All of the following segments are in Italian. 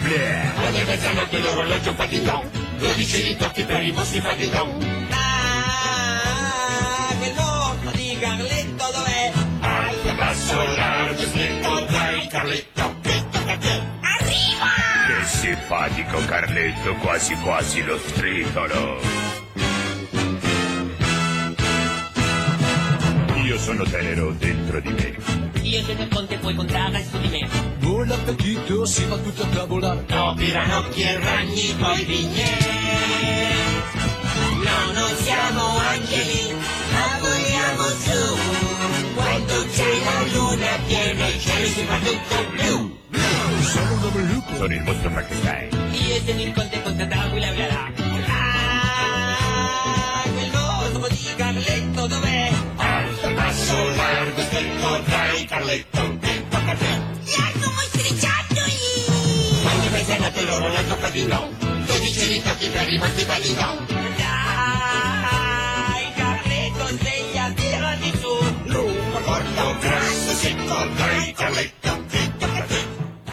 Alle mezzanotte l'orologio fa di don, 12 ritocchi per i vostri fa di don. Quel mostro di Carletto dov'è? Alto, basso, largo, stretto, dai Carletto, che tocca a te. Arriva! Che simpatico Carletto, quasi quasi lo stritolo. Io sono tenero dentro di me. Io sono il conte, puoi contare su di me. Buon appetito, si va tutto a tavola. No, piranocchi e ragni, poi vignè. No, non siamo angeli, ma vogliamo su. Quando c'è la luna piena, il cielo si fa tutto blu. Sono un uomo lupo. Sono il mostro Frankenstein. Io sono il conte contro Dracula, bla bla. Quel mostro di Carletto dov'è? Alto, basso, largo, stretto, dai Carletto, che tocca a te. Largo mostriciattoli! Alle mezzanotte l'orologio fa di don, 12 ritocchi per i vostri fa di don. Dai, Carletto, sveglia, tirati su. Lungo, corto, grasso, secco, dai Carletto, che tocca a te.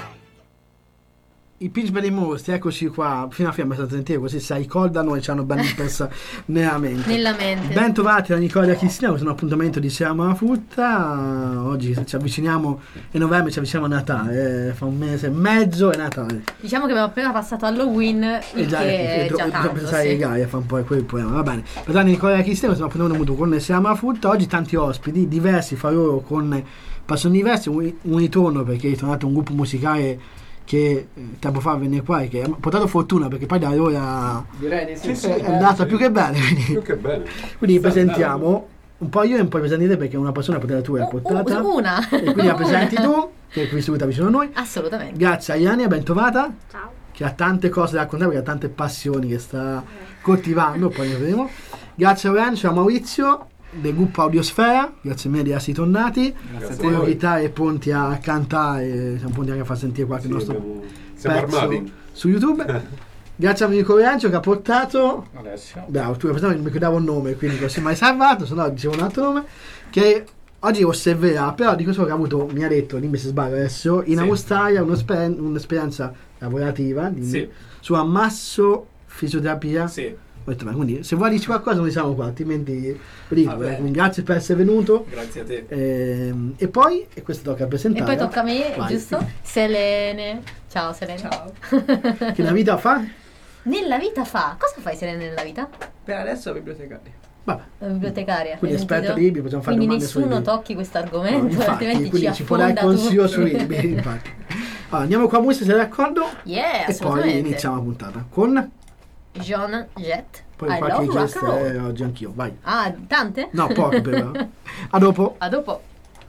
I Pinch per i mostri, eccoci qua, fino a fine state sentire così si ricordano e ci hanno ben impressa nella mente. Ben trovati da Nicola e da Cristina, questo è un appuntamento di Siamo alla Frutta. Oggi ci avviciniamo, è novembre, ci avviciniamo a Natale, fa un mese e mezzo è Natale. Diciamo che abbiamo appena passato Halloween, il che è già tanto, pensare sì. ai Gaia, fa un po' quel problema, va bene. Per Nicola e da Cristina, questo è un appuntamento avuto con Siamo alla Frutta. Oggi tanti ospiti, diversi fra loro con passioni diverse, un ritorno perché è ritornato un gruppo musicale che tempo fa venne qua e che ha portato fortuna perché poi da allora direi di sì, è andata più che bene, più che bene. quindi presentiamo un po' io e un po' presentite perché una persona poteva tu l'hai portata una e quindi la presenti tu che è qui seduta vicino a noi. Assolutamente. Grazie a Iania, ben trovata. Ciao. Che ha tante cose da raccontare perché ha tante passioni che sta coltivando, poi ne vedremo. Grazie a Lorenzo e a Maurizio del gruppo Audiosfera, grazie mille di essere tornati, con le chitarre pronti a cantare, siamo pronti anche a far sentire qualche nostro siamo pezzo armati su YouTube. Grazie a Mirko Lorenzo che ha portato Alessio. bravo, tu mi ricordavo il nome, quindi non si è mai salvato, se no dicevo un altro nome, che oggi osserverà, però di questo che ha avuto, mi ha detto, dimmi se sbaglio adesso, in Australia un'esperienza lavorativa su ammasso fisioterapia. Quindi se vuoi dirci qualcosa noi siamo qua, altrimenti quindi grazie per essere venuto. Grazie a te. E poi questo tocca presentare. E poi tocca a me, Vai. giusto? Selene. Ciao Selene. Ciao. Che la vita fa? Nella vita fa? Cosa fai Selene nella vita? Per adesso bibliotecaria. Vabbè. La bibliotecaria. Quindi hai esperta sentito? libri, possiamo fare Quindi domande sui nessuno libri. tocchi questo argomento, No, infatti, altrimenti quindi ci può dare affonda consiglio tutti. sui libri, infatti. Allora, andiamo qua a musica, sei d'accordo? Yeah, E poi assolutamente. iniziamo la puntata con John Jett. poi I qualche love rock gesto and roll. oggi anch'io, vai. Ah, tante? No, poco però. A dopo. A dopo.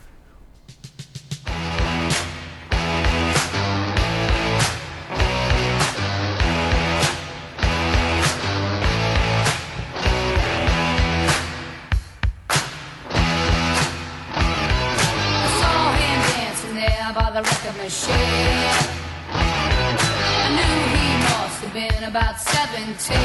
By the record machine, I knew he must have been about 17.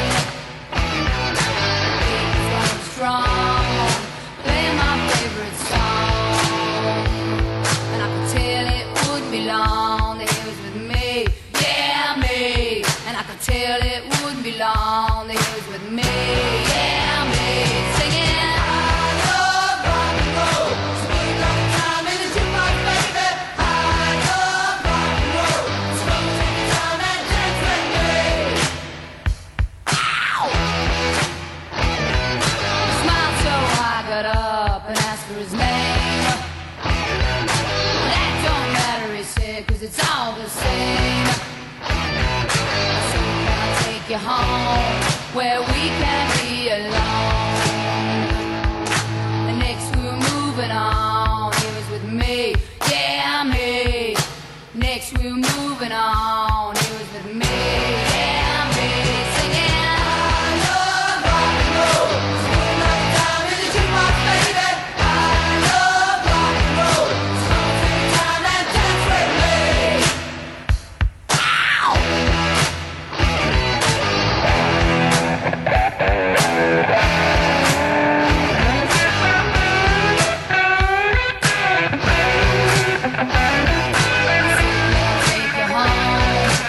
He was strong, playing my favorite song, and I could tell it would be long that he was with me, yeah me. And I could tell it wouldn't be long that he was with me, yeah me. Singing. Cause it's all the same. So can I take you home where we can be alone? And next we were moving on. He was with me, yeah me. Next we were moving on. He was with me, yeah me. Singing I love rock and roll. Spend my time in the jukebox, baby. I love rock and roll. So take time and dance with me. Take you home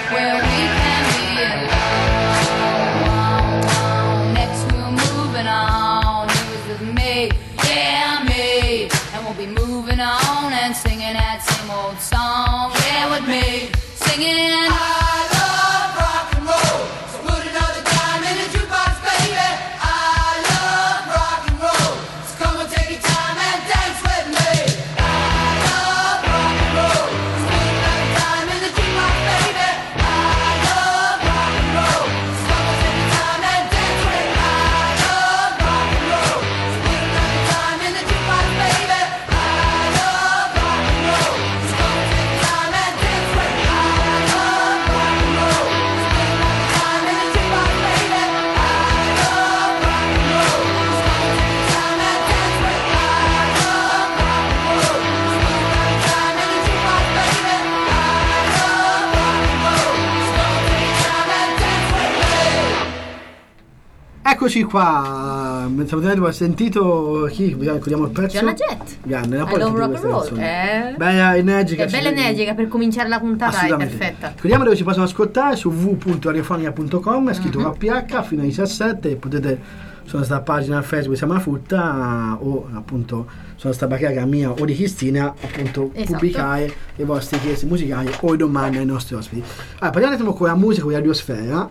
Eccoci qua. Ho sentito chi? Ricordiamo il pezzo? Gianna Jett. Grande, I love rock and roll. Bella energica. È bella energica per cominciare la puntata, è Assolutamente. perfetta. Ricordiamo dove si possono ascoltare su www.radiofonica.com, è scritto con PH fino ai 17 e potete sulla nostra pagina Facebook Siamo la Frutta o appunto sulla nostra bacheca mia o di Cristina appunto pubblicare le vostre richieste musicali o domande ai nostri ospiti. Allora, parliamo un attimo con la musica con Radiosfera.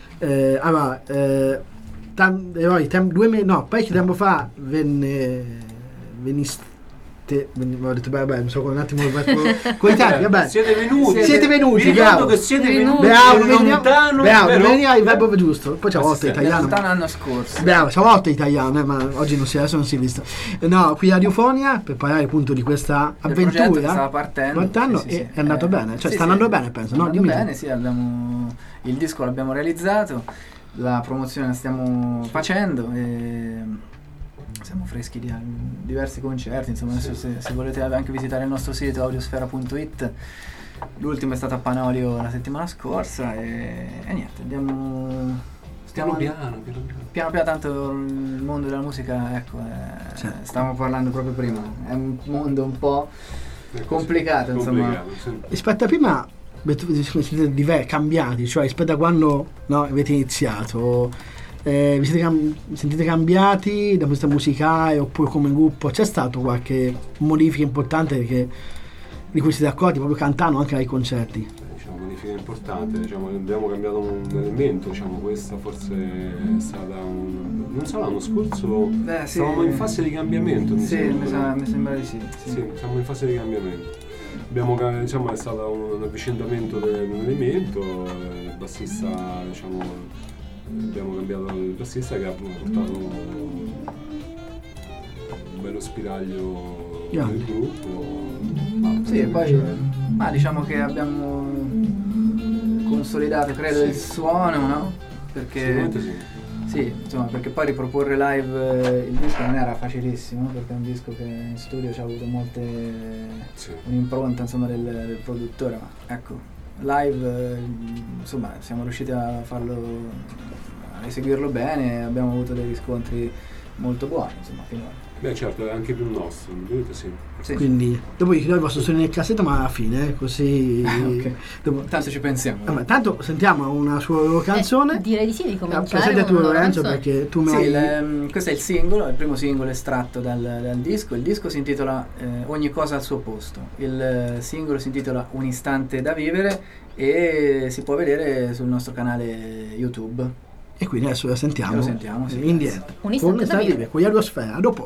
Parecchio tempo fa ho detto beh, so un attimo con Italia, vabbè. Siete venuti, vi ricordo bravo. che siete venuti Bravo, veniva il verbo giusto. Poi c'è la volta italiano. Lontano l'anno scorso. Bravo, c'è la volta italiano, ma oggi adesso non si è visto. No, qui a Radiofonia per parlare appunto di questa avventura che stava partendo sì, è andato bene, cioè sta andando bene, penso, no? Dimmi bene, sì, il disco l'abbiamo realizzato, la promozione la stiamo facendo e siamo freschi di diversi concerti, insomma. Adesso se volete anche visitare il nostro sito audiosfera.it, l'ultimo è stato a Panolio la settimana scorsa e niente, stiamo piano piano, tanto il mondo della musica, ecco, stavamo parlando proprio prima, è un mondo un po' complicato, insomma. Rispetto a prima siete cambiati, cioè rispetto a quando avete iniziato, vi sentite cambiati da questa musicale oppure come gruppo? C'è stato qualche modifica importante di cui siete accorti proprio cantando anche ai concerti? Modifica importante, abbiamo cambiato un elemento, questa forse è stata non so, l'anno scorso stavamo in fase di cambiamento, mi sembra di sì. Sì, siamo in fase di cambiamento. È stato un avvicendamento dell'elemento, il bassista, abbiamo cambiato il bassista che ha portato un bello spiraglio del gruppo. E poi diciamo che abbiamo consolidato, credo, il suono, no? Perché perché poi riproporre live il disco non era facilissimo, perché è un disco che in studio ci ha avuto un'impronta, insomma, del produttore, ma ecco, live siamo riusciti a eseguirlo bene, abbiamo avuto dei riscontri molto buoni, insomma, finora. Beh, certo, è anche più nostro, vedete, sì. Quindi dopo vi chiedo il vostro sogno nel cassetto, ma alla fine così okay. Tanto ci pensiamo. Tanto sentiamo una sua canzone. Direi di sì, di cominciare. Presenta tu, Lorenzo, perché tu mi hai... questo è il singolo, il primo singolo estratto dal disco. Il disco si intitola Ogni cosa al suo posto. Il singolo si intitola Un istante da vivere e si può vedere sul nostro canale YouTube. E quindi adesso la sentiamo. Sì, in diretta. Un istante da vivere. Con Radiosfera. A dopo.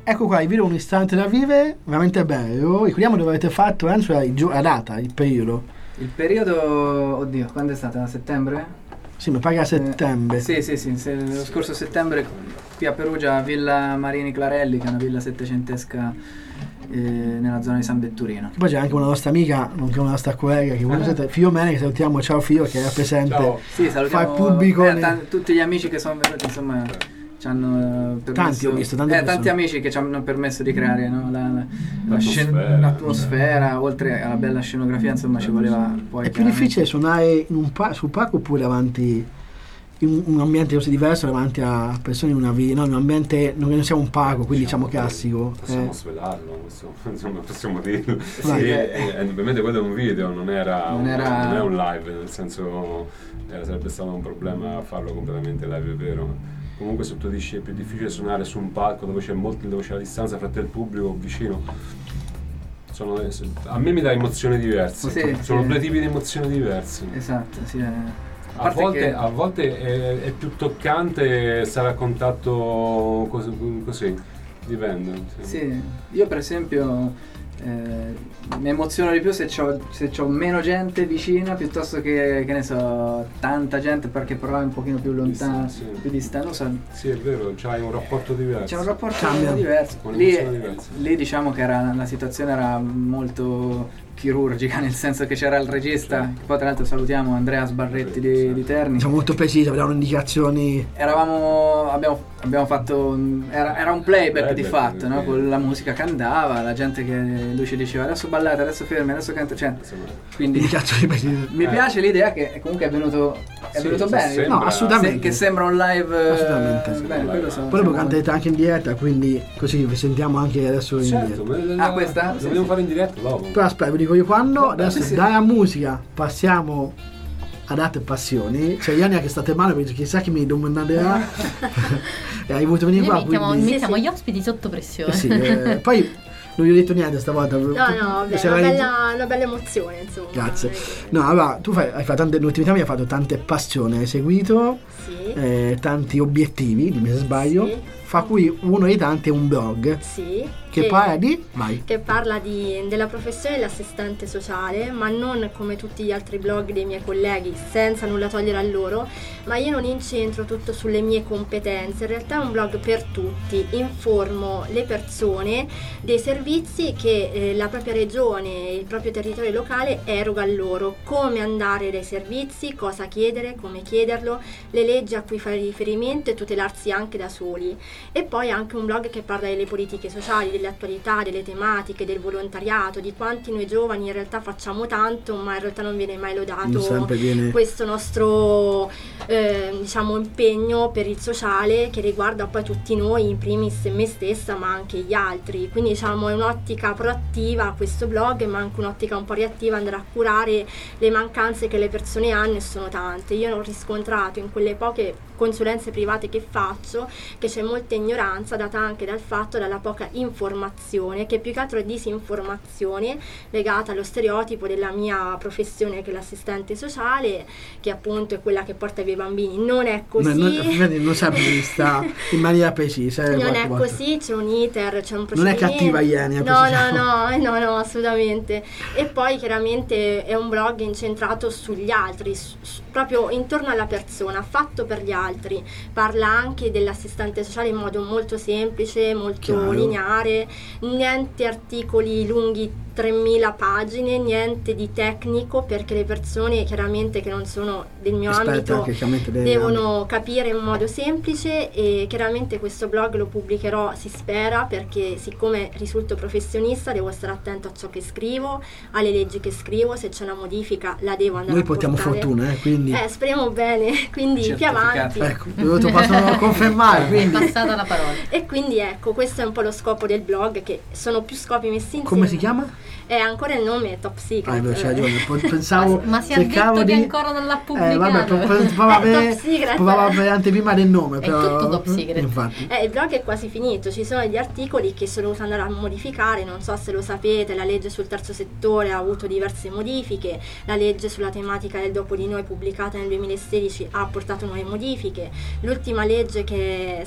Ecco qua, il video Un istante da vivere, veramente bello. Ricordiamo dove avete fatto, Enzo, la data, il periodo. Il periodo, oddio, quando è stata? A settembre? Sì, mi pare a settembre. Sì, lo scorso settembre qui a Perugia, Villa Marini Clarelli, che è una villa settecentesca nella zona di San Vetturino. Poi c'è anche una nostra amica, nonché una nostra collega, che Fio Mene, che salutiamo, ciao Fio, che era presente. Ciao. Sì, salutiamo pubblico tutti gli amici che sono venuti, insomma, ci hanno permesso, tanti, ho visto, tanti amici che ci hanno permesso di creare, no, l'atmosfera, oltre alla bella scenografia, insomma, ci voleva poi. È più difficile suonare sul palco oppure davanti in un ambiente così diverso, davanti a persone in in un ambiente, non siamo un palco, quindi diciamo classico. Possiamo svelarlo, insomma, possiamo dirlo. Ovviamente quello è un video, non è un live, nel senso sarebbe stato un problema farlo completamente live, è vero. Comunque se tu dici è più difficile suonare su un palco dove c'è la distanza fra te e il pubblico vicino, a me mi dà emozioni diverse, sono due tipi di emozioni diverse. Esatto, sì. A volte è più toccante stare a contatto così, dipende. Sì, io per esempio mi emoziono di più se c'ho meno gente vicina piuttosto che ne so, tanta gente, perché però è un pochino più lontano, più distante. Sì, è vero, c'hai un rapporto diverso. C'è un rapporto diverso. Lì diciamo che la situazione era molto chirurgica, nel senso che c'era il regista, che poi tra l'altro salutiamo, Andrea Sbarretti di Terni. Siamo molto precisi, avevamo indicazioni. Abbiamo fatto era un playback di fatto, no? Con la musica che andava, la gente che lui ci diceva adesso ballate, adesso fermi, adesso canta, cioè, quindi mi piace l'idea che comunque è venuto bene. Sembra, no, assolutamente, che sembra un live, assolutamente. Bene, poi lo cantate anche in diretta, quindi così vi sentiamo anche adesso in diretta. Questa? Lo dobbiamo fare in diretta dopo. Però aspetta, vi dico io quando. Adesso dalla musica passiamo ad altre passioni. C'è Iania che state male perché chissà chi mi domanderà. Hai voluto venire qua, mettiamo gli ospiti sotto pressione. Poi non gli ho detto niente stavolta. No, una bella emozione, insomma. Grazie. No, allora, tu hai fatto l'ultima anni hai fatto tante passioni, hai seguito tanti obiettivi, dimmi se sbaglio. Sì. Fa cui uno dei tanti è un blog. Sì. Che parla di? Vai. Che parla della professione dell'assistente sociale, ma non come tutti gli altri blog dei miei colleghi, senza nulla togliere a loro, ma io non incentro tutto sulle mie competenze. In realtà è un blog per tutti, informo le persone dei servizi che la propria regione, il proprio territorio locale eroga a loro, come andare dai servizi, cosa chiedere, come chiederlo, le leggi a cui fare riferimento e tutelarsi anche da soli. E poi anche un blog che parla delle politiche sociali, delle attualità, delle tematiche, del volontariato, di quanti noi giovani in realtà facciamo tanto, ma in realtà non viene mai lodato questo nostro impegno per il sociale, che riguarda poi tutti noi, in primis me stessa, ma anche gli altri. Quindi è un'ottica proattiva questo blog, ma anche un'ottica un po' reattiva, andare a curare le mancanze che le persone hanno, e sono tante. Io ho riscontrato in quelle poche consulenze private che faccio che c'è molta ignoranza, data anche dalla poca informazione, che più che altro è disinformazione legata allo stereotipo della mia professione, che è l'assistente sociale, che appunto è quella che porta via i bambini. Non è così, non si è vista in maniera precisa, non è così, c'è un iter, c'è un procedimento. Non è cattiva Ienia, no, assolutamente. E poi chiaramente è un blog incentrato sugli altri, proprio intorno alla persona, fatto per gli altri. Parla anche dell'assistente sociale in modo molto semplice, molto lineare, niente articoli lunghi 3000 pagine, niente di tecnico, perché le persone chiaramente che non sono del mio ambito devono capire in modo semplice. E chiaramente questo blog lo pubblicherò, si spera, perché siccome risulto professionista devo stare attento a ciò che scrivo, alle leggi che scrivo, se c'è una modifica la devo andare a portare. Noi portiamo fortuna, quindi speriamo bene, quindi più avanti. Ecco, lo posso confermare, quindi. È passata la parola. E quindi ecco, questo è un po' lo scopo del blog, che sono più scopi messi insieme. Come si chiama? È ancora il nome, è Top Secret. C'è ragione, pensavo. Ma si è detto che ancora non l'ha pubblicato. Provava per anteprima del nome, è però. tutto Top Secret. Infatti. Il blog è quasi finito, ci sono degli articoli che sono dovuti andare a modificare, non so se lo sapete, la legge sul terzo settore ha avuto diverse modifiche, la legge sulla tematica del dopo di noi pubblicata nel 2016 ha apportato nuove modifiche, l'ultima legge che è stata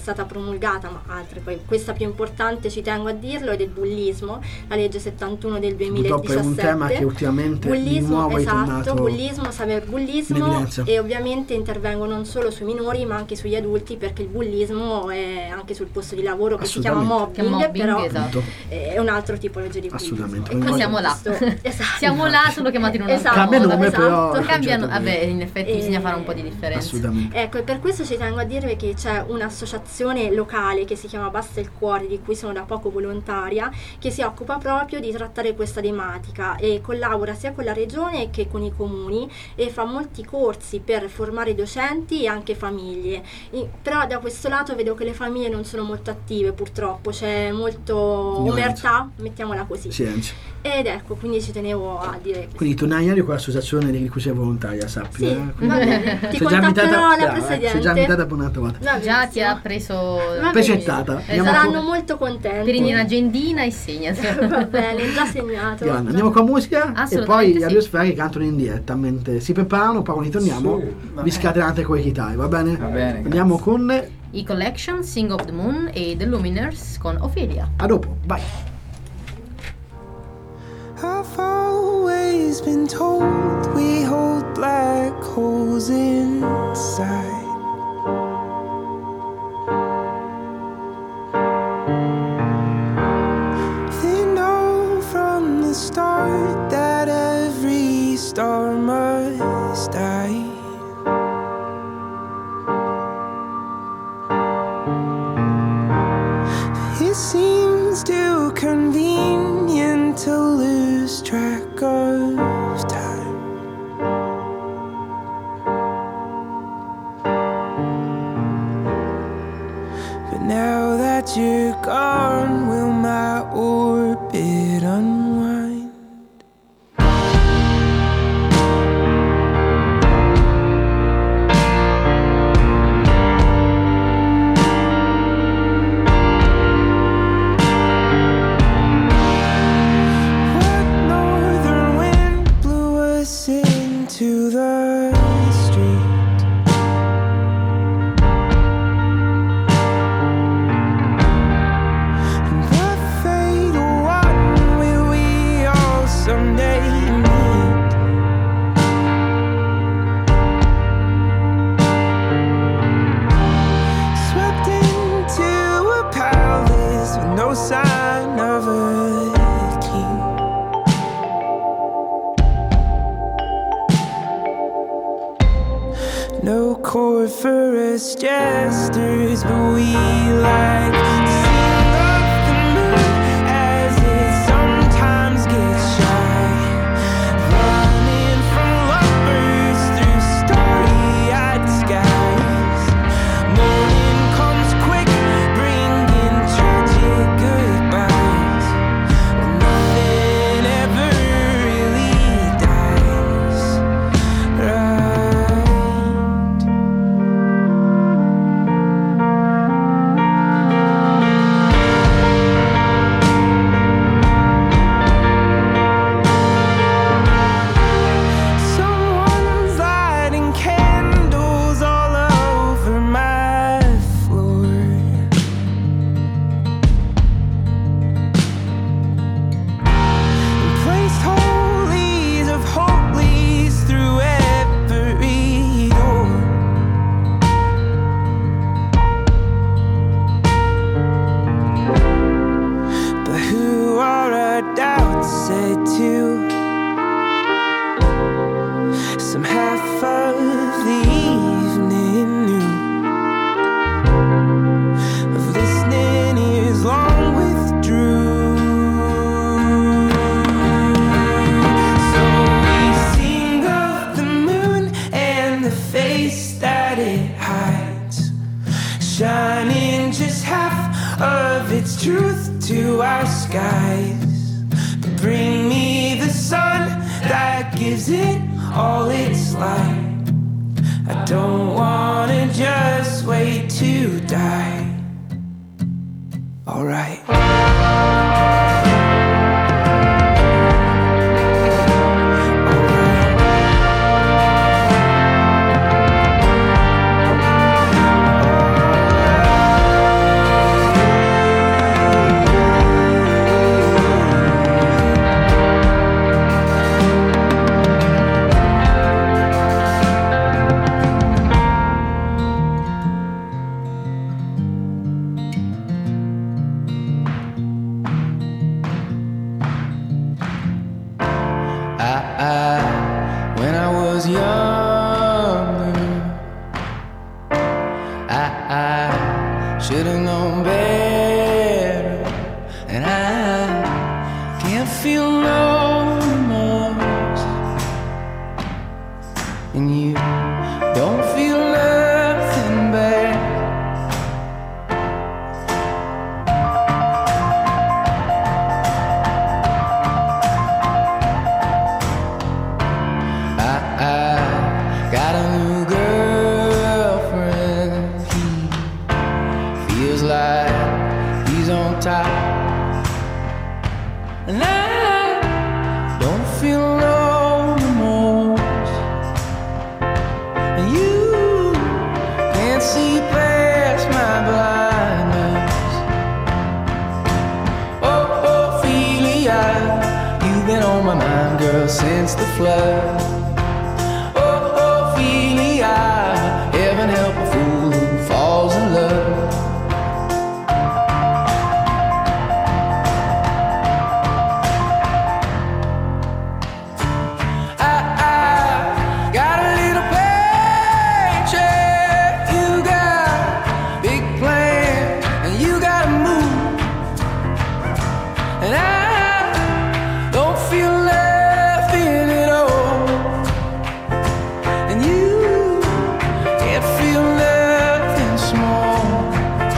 promulgata, ma altre, poi questa più importante ci tengo a dirlo, è del bullismo, la legge 71 del 2017. Purtroppo è un tema che ultimamente di nuovo è tornato bullismo, cyberbullismo, e ovviamente intervengo non solo sui minori ma anche sugli adulti, perché il bullismo è anche sul posto di lavoro, che si chiama mobbing, però esatto. È un altro tipologia di bullismo. Assolutamente. E noi siamo là. Esatto. Siamo là, solo chiamati in un altro cambia modo. nome, però cambiano, vabbè, in effetti bisogna fare un po' di differenza. Assolutamente. Ecco, e per questo ci tengo a dirvi che c'è un'associazione locale che si chiama Basta il Cuore, di cui sono da poco volontaria, che si occupa proprio di trattare questa tematica e collabora sia con la regione che con i comuni, e fa molti corsi per formare docenti e anche famiglie. Però da questo lato vedo che le famiglie non sono molto attive, purtroppo c'è molto omertà, mettiamola così. Silenzio. Ed ecco, quindi ci tenevo a dire questo. Quindi tornai con l'associazione di cui sei volontaria, sappi. Sì, va bene. Ti contatterò la Presidente. Sei già invitata per un'altra volta. Già ti ha preso precettata. Saranno molto contenti. Per un'agendina e segnati. Va bene, già segnato. Andiamo con musica e poi gli Audiosfera che cantano in diretta, mentre si preparano, poi quando ritorniamo vi scatenate con le chitarre, va bene? Va bene. Andiamo con i Collection, Sing of the Moon e The Luminers con Ophelia. A dopo, vai. I've always been told we hold black holes inside. They know from the start that every star must die. It seems too convenient to lose track of time. But now that you're gone, will my orbit unwind? To the street, and what fatal one will we all someday meet? Swept into a palace with no sign of a king. No chord for us jesters, but we like to sing of the moon as it sometimes gets shy, running from lovers through starry-eyed skies. Morning comes quick, bringing tragic goodbyes, but nothing ever really dies, right? Shining just half of its truth to our skies. Bring me the sun that gives it all its light. I don't wanna just wait to die. Alright. known better, and I can't feel no remorse, and you don't feel nothing bad. I got a new girlfriend. He feels like he's on top, and I don't feel no remorse, and you can't see past my blindness. Oh, Ophelia, you've been on my mind, girl, since the flood. Heaven help a fool who falls in love. I got a little paycheck, you got big plans, and you gotta move, and I don't feel nothing at all, and you can't feel nothing small.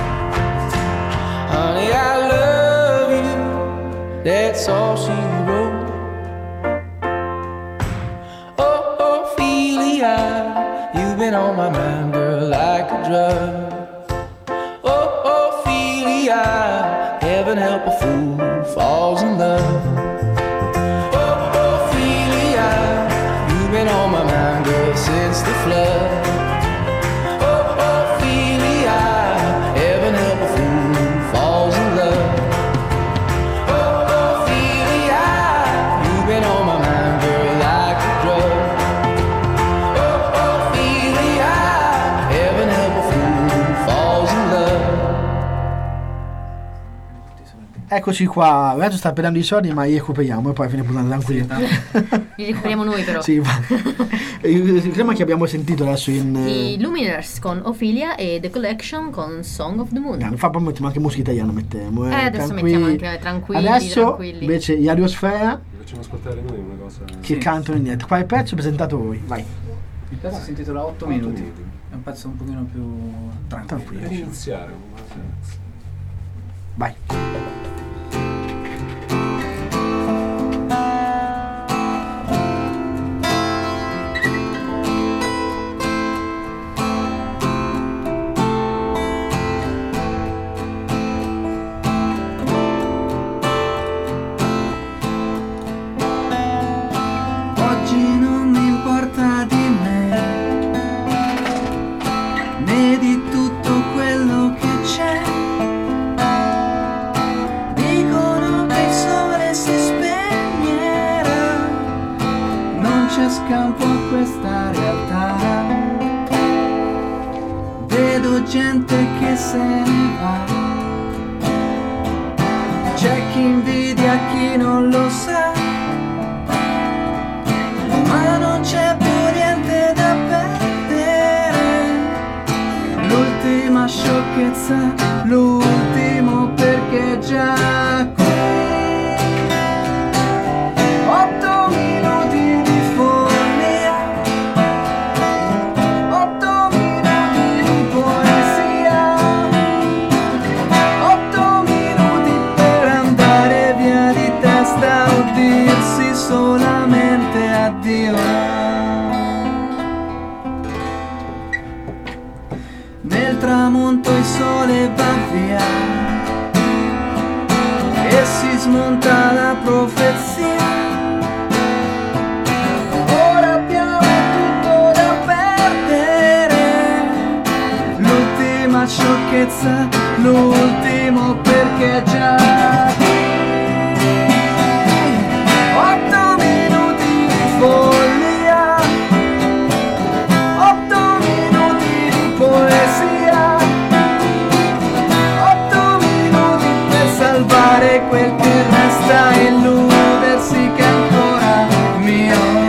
Honey, I love you, that's all she wrote. Oh, Ophelia, you've been on my mind, girl, like a drug. Oh, Ophelia, heaven help a fool who falls in love. Oh, Ophelia, you've been on my mind, girl, since the flood. Eccoci qua, Lorenzo sta perdendo i soldi, ma li recuperiamo e poi fine puntata tranquillo. Li recuperiamo noi però. Sì, il tema che abbiamo sentito adesso i Luminers con Ophelia e The Collection con Song of the Moon. Fa poi mettiamo anche musica italiana, mettiamo. Adesso mettiamo anche tranquilli. Adesso invece gli Ariosfera facciamo ascoltare noi una cosa che cantano in niente. Qua è il pezzo presentato voi, vai. Il pezzo si intitola 8 minuti. È un pezzo un pochino più tranquillo. Per iniziare. Vai. Scampo a questa realtà, vedo gente che se ne va, c'è chi invidia chi non lo sa, ma non c'è più niente da perdere, l'ultima sciocchezza, l'ultimo perché già qui. 8 minuti di follia, 8 minuti di poesia, 8 minuti per andare via di testa o dirsi solamente addio. Nel tramonto il sole va via e si smonta la profezia. Ora abbiamo tutto da perdere, l'ultima sciocchezza, l'ultimo perché già qui. 8 minuti di follia, 8 minuti di poesia, 8 minuti per salvare quel che resta e illudersi che è ancora mio.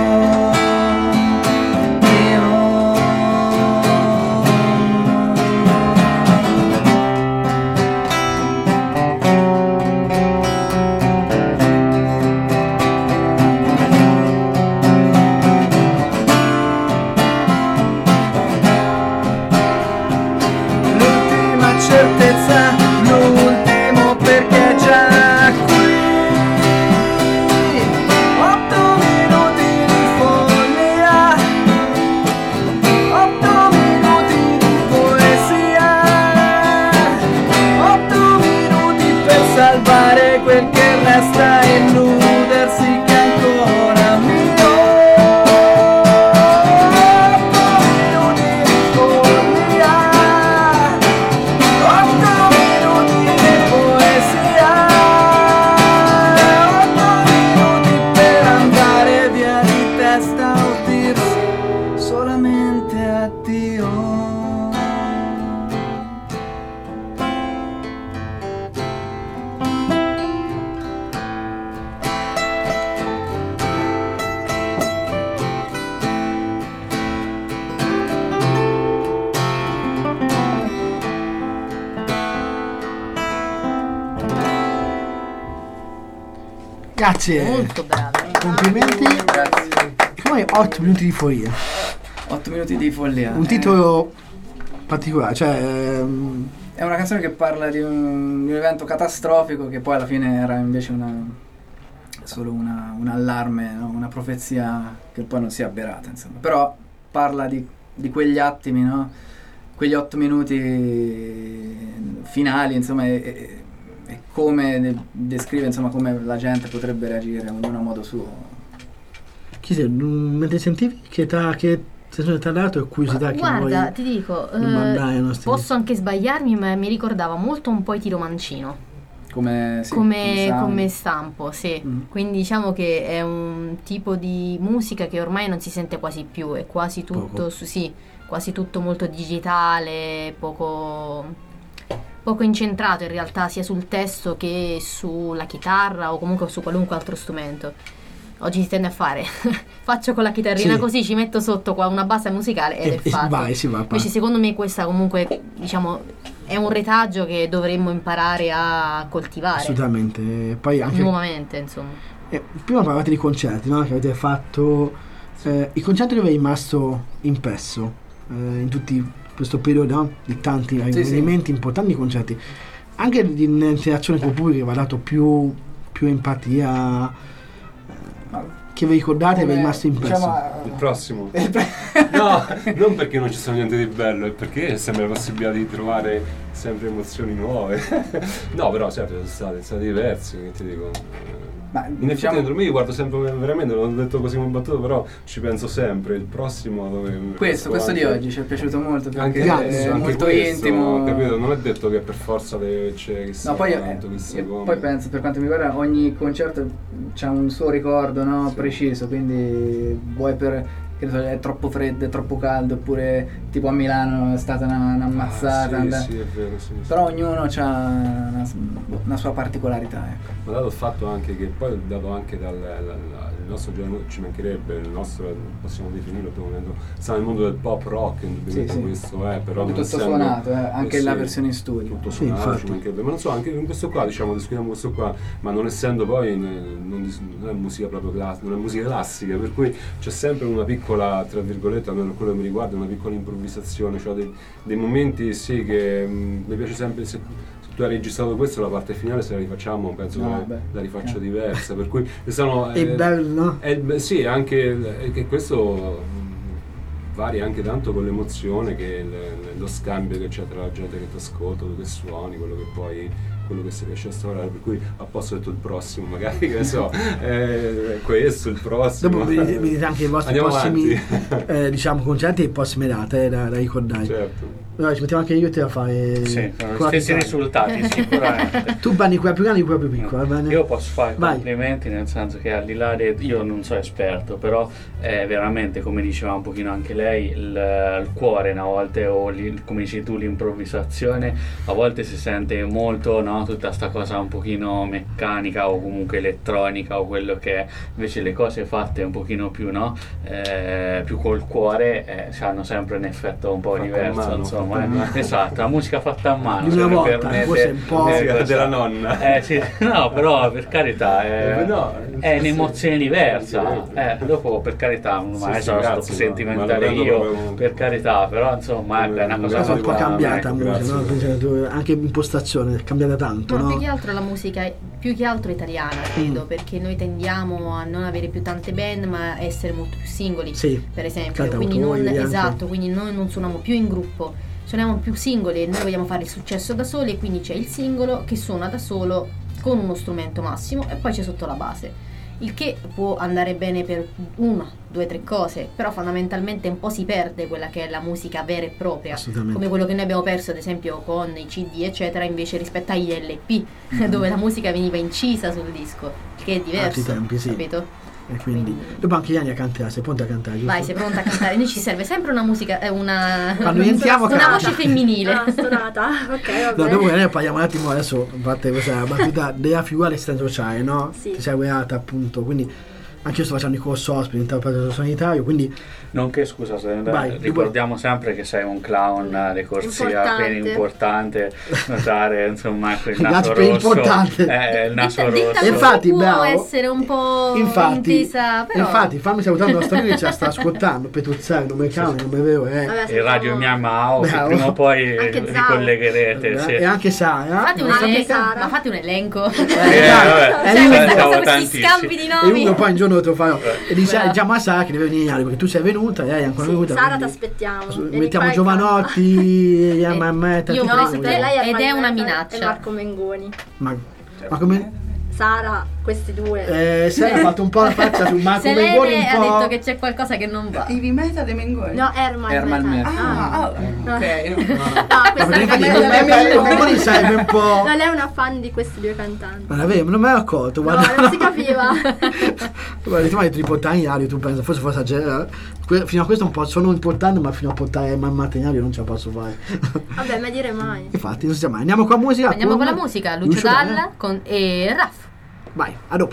dare quel che resta e illudersi che ancora mi do. 8 minuti di follia, 8 minuti di poesia, 8 minuti per andare via di testa o dirsi solamente addio. Grazie. Molto bravi. Complimenti. Grazie. Come 8 minuti di follia. 8 minuti di follia. Un titolo particolare, cioè È una canzone che parla di un evento catastrofico che poi alla fine era invece solo un allarme, no? Una profezia che poi non si è avverata, insomma. Però parla di quegli attimi, no? Quegli 8 minuti finali, insomma, e come descrive, insomma, come la gente potrebbe reagire, ognuno a modo suo. chi sei? Mentre sentivi che sensazione ti ha dato e curiosità che Guarda, vuoi ti dico, mandare ai nostri posso anche sbagliarmi, ma mi ricordava molto un po' i Tiro Mancino. Come stampo, sì. Quindi diciamo che è un tipo di musica che ormai non si sente quasi più, è quasi tutto quasi tutto molto digitale, poco incentrato in realtà sia sul testo che sulla chitarra o comunque su qualunque altro strumento. Oggi si tende a fare faccio con la chitarrina così, ci metto sotto qua una base musicale ed è fatto. Invece secondo me questa comunque, diciamo, è un retaggio che dovremmo imparare a coltivare. Assolutamente. Poi anche nuovamente, insomma. Prima parlavate di concerti, no? Che avete fatto. I concerti dove è rimasto impresso in tutti questo periodo, no? Di tanti elementi importanti, concerti, anche di un'interazione con il pubblico che vi ha dato più empatia, che vi ricordate, vi è rimasto impresso. Diciamo, il prossimo. No, non perché non ci sono niente di bello, è perché sembra la possibilità di trovare sempre emozioni nuove. No, però certo sono stati diversi, che ti dico. Ma in effetti dentro me io guardo sempre, veramente, non l'ho detto così come battuto, però ci penso sempre. Il prossimo dove questo anche, di oggi ci è piaciuto molto, perché anche è molto questo, intimo, capito? Non è detto che per forza c'è chissà quanto, poi penso, per quanto mi riguarda, ogni concerto c'ha un suo ricordo, no? Preciso, quindi vuoi che è troppo freddo, è troppo caldo, oppure tipo a Milano è stata una ammazzata. Sì, è vero, sì. Però ognuno ha una sua particolarità, ecco. Ma dato il fatto anche che poi dato anche il nostro genere, ci mancherebbe, il nostro, possiamo definirlo, sta nel mondo del pop rock, indubbiamente questo è, però tutto suonato, anche la versione in studio. Tutto suonato, ci mancherebbe. Ma non so, anche in questo qua, diciamo, discutiamo questo qua, ma non essendo poi non è musica proprio classica, non è musica classica, per cui c'è sempre una piccola, tra virgolette, almeno quello che mi riguarda, una piccola improvvisazione, cioè dei momenti che mi piace sempre. Se tu hai registrato questo, la parte finale, se la rifacciamo penso la rifaccio diversa, per cui sono è bello, no? Sì, anche che questo varia anche tanto con l'emozione, che lo scambio che c'è tra la gente che ti ascolta, quello che suoni, quello che si riesce a stavolare, per cui a posto detto il prossimo, magari, che ne so, questo, il prossimo. Dopo vedete anche i vostri prossimi diciamo concerti e prossime date da ricordare. Certo. Allora, ci mettiamo anche io e te a fare gli stessi risultati sicuramente. Tu banni quella più grande e quella più piccola, bene? Io posso fare complimenti, nel senso che al di là io non so esperto, però è veramente, come diceva un pochino anche lei, il cuore una volta, o come dici tu, l'improvvisazione a volte si sente molto, no? Tutta sta cosa un pochino meccanica o comunque elettronica o quello che è, invece le cose fatte un pochino più, no? Più col cuore hanno sempre un effetto un po' diverso, insomma. Esatto, la musica fatta a mano di una volta, forse un po' della nonna. Sì, no, però per carità è un'emozione diversa. Dopo, per carità, magari sono stato sentimentale io, per carità, però insomma è una cosa un po' cambiata, anche impostazione è cambiata tanto, ma no? più che altro la musica è più che altro italiana, credo, perché noi tendiamo a non avere più tante band, ma essere molto più singoli, per esempio, quindi quindi noi non suoniamo più in gruppo, suoniamo più singoli, e noi vogliamo fare il successo da soli, e quindi c'è il singolo che suona da solo con uno strumento massimo e poi c'è sotto la base. Il che può andare bene per 1, 2, 3 cose, però fondamentalmente un po' si perde quella che è la musica vera e propria, come quello che noi abbiamo perso ad esempio con i CD eccetera, invece rispetto agli LP dove la musica veniva incisa sul disco, che è diverso, tempi, sì. capito? E quindi dopo anche gli anni a cantare, sei pronta a cantare, giusto? Vai, sei pronta a cantare. Noi ci serve sempre una musica, una voce femminile. Stonata, ok, vabbè. No, dopo ne parliamo un attimo adesso, parte questa battuta della figura dell'assistente sociale, no? Sì. Ti sei laureata appunto, quindi anche io sto facendo il corso OSPI, interpretato sanitario, quindi nonché, scusa, ricordiamo sempre che sei un clown di corsia, quindi importante notare insomma il naso rosso, il naso rosso. Infatti, può essere un po' intesa, però. Infatti, fammi salutare la storia che ci sta ascoltando, Petuzzari, nome clown, nome vero è il Radio Mia Mao, che prima o poi ricollegherete, sì. E anche Sara. Fate un elenco. Questi scambi di nomi. E uno poi un giorno te lo farò. E diciamo a Sara che deve venire perché tu sei venuta, lei è ancora venuta. Sara, ti aspettiamo. Mettiamo Giovanotti, Mammetta. Io ed è una minaccia. E Marco Mengoni. Ma come? Sara, questi due. Sara ha fatto un po' la faccia su Marco Mengoni. Ha detto che c'è qualcosa che non va. I Meta dei Mengoni? No, Ermal Meta. Mengoni sarebbe un po'. No, lei è una fan di questi due cantanti. Non me l'hai accolto, guarda. No, non si capiva. Guarda, tu mi hai detto di portare in aria, tu pensi, forse esagerato. Fino a questo un po' sono importante, ma fino a portare Mammata in aria non ce la posso fare. Vabbè, ma dire mai. Infatti, non si sa mai. Andiamo con la musica. Andiamo con la musica, Lucio Dalla e Raff. Vai, a dopo.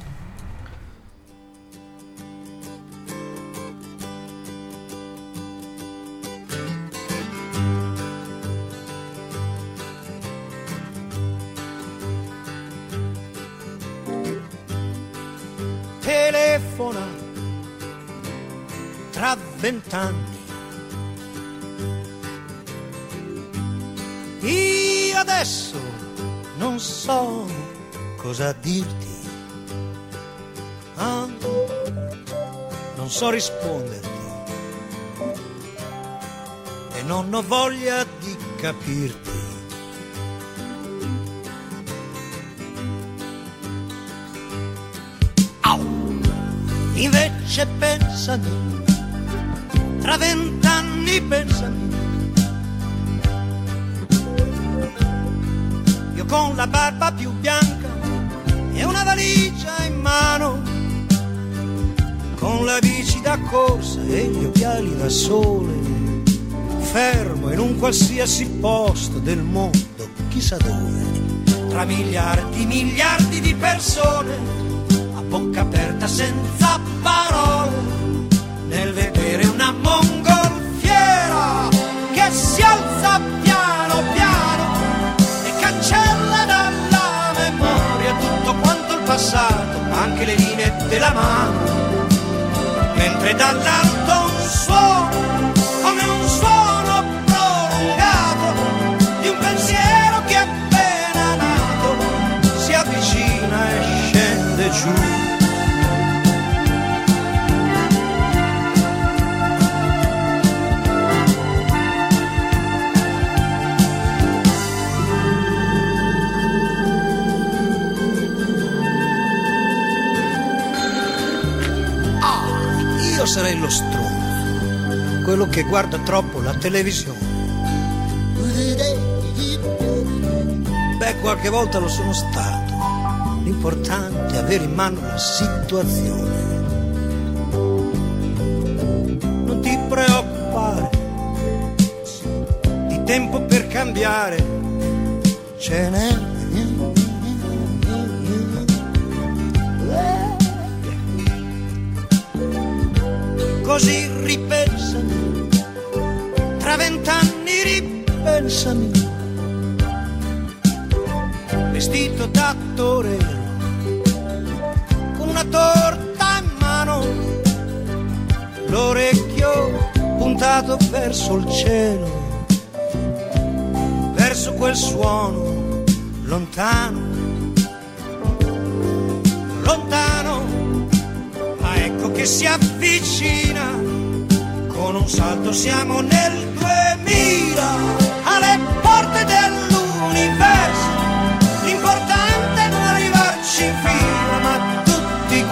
Telefona tra 20 anni. Io adesso non so cosa dirti, non so risponderti e non ho voglia di capirti. Invece pensami, tra 20 anni pensami, io con la barba più bianca e una valigia in mano, con la bici da corsa e gli occhiali da sole, fermo in un qualsiasi posto del mondo, chissà dove, tra miliardi di persone, a bocca aperta senza parole, nel vedere una mongolfiera che si alza piano piano e cancella dalla memoria tutto quanto il passato, anche le linee della mano, mentre dall'alto un suono, come un suono prolungato di un pensiero che appena nato si avvicina e scende giù. Io sarei lo stronzo, quello che guarda troppo la televisione. Beh, qualche volta lo sono stato. L'importante è avere in mano la situazione. Non ti preoccupare, di tempo per cambiare ce n'è. Così ripensami, tra 20 anni ripensami, vestito da torero, con una torta in mano, l'orecchio puntato verso il cielo, verso quel suono lontano, lontano, ma ecco che si avvicina, con un salto siamo nel 2000, alle porte dell'universo, l'importante non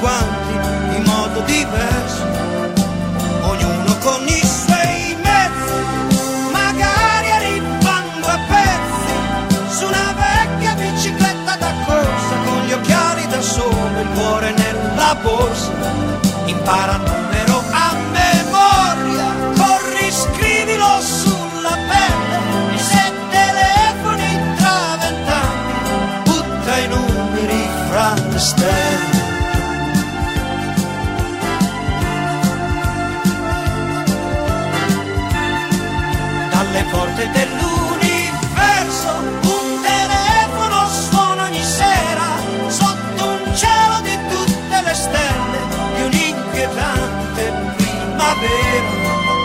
quanti in modo diverso, ognuno con i suoi mezzi, magari arrivando a pezzi su una vecchia bicicletta da corsa, con gli occhiali da sole, il cuore nella borsa, impara il numero a memoria, corri, scrivilo sulla pelle, e se telefoni tra 20 anni, butta i numeri fra le stelle. Dalle porte dell'universo un telefono suona ogni sera, sotto un cielo di tutte le stelle, di un'inquietante primavera.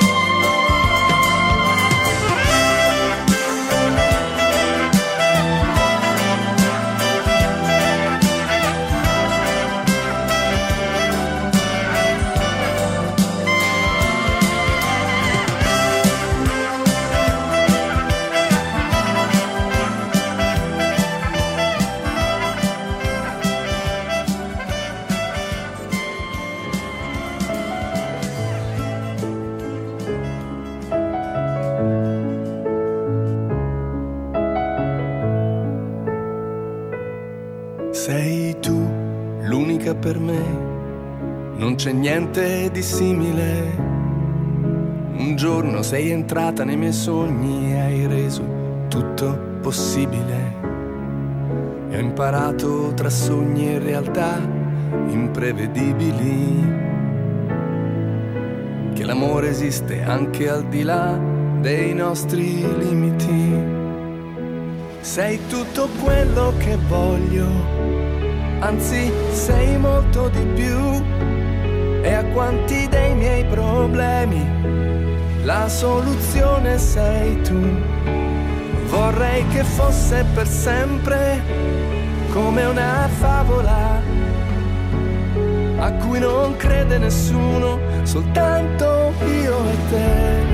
Sei tu l'unica per me, non c'è niente di simile. Un giorno sei entrata nei miei sogni e hai reso tutto possibile. E ho imparato tra sogni e realtà imprevedibili che l'amore esiste anche al di là dei nostri limiti. Sei tutto quello che voglio, anzi sei molto di più, e a quanti dei miei problemi la soluzione sei tu. Vorrei che fosse per sempre come una favola a cui non crede nessuno, soltanto io e te.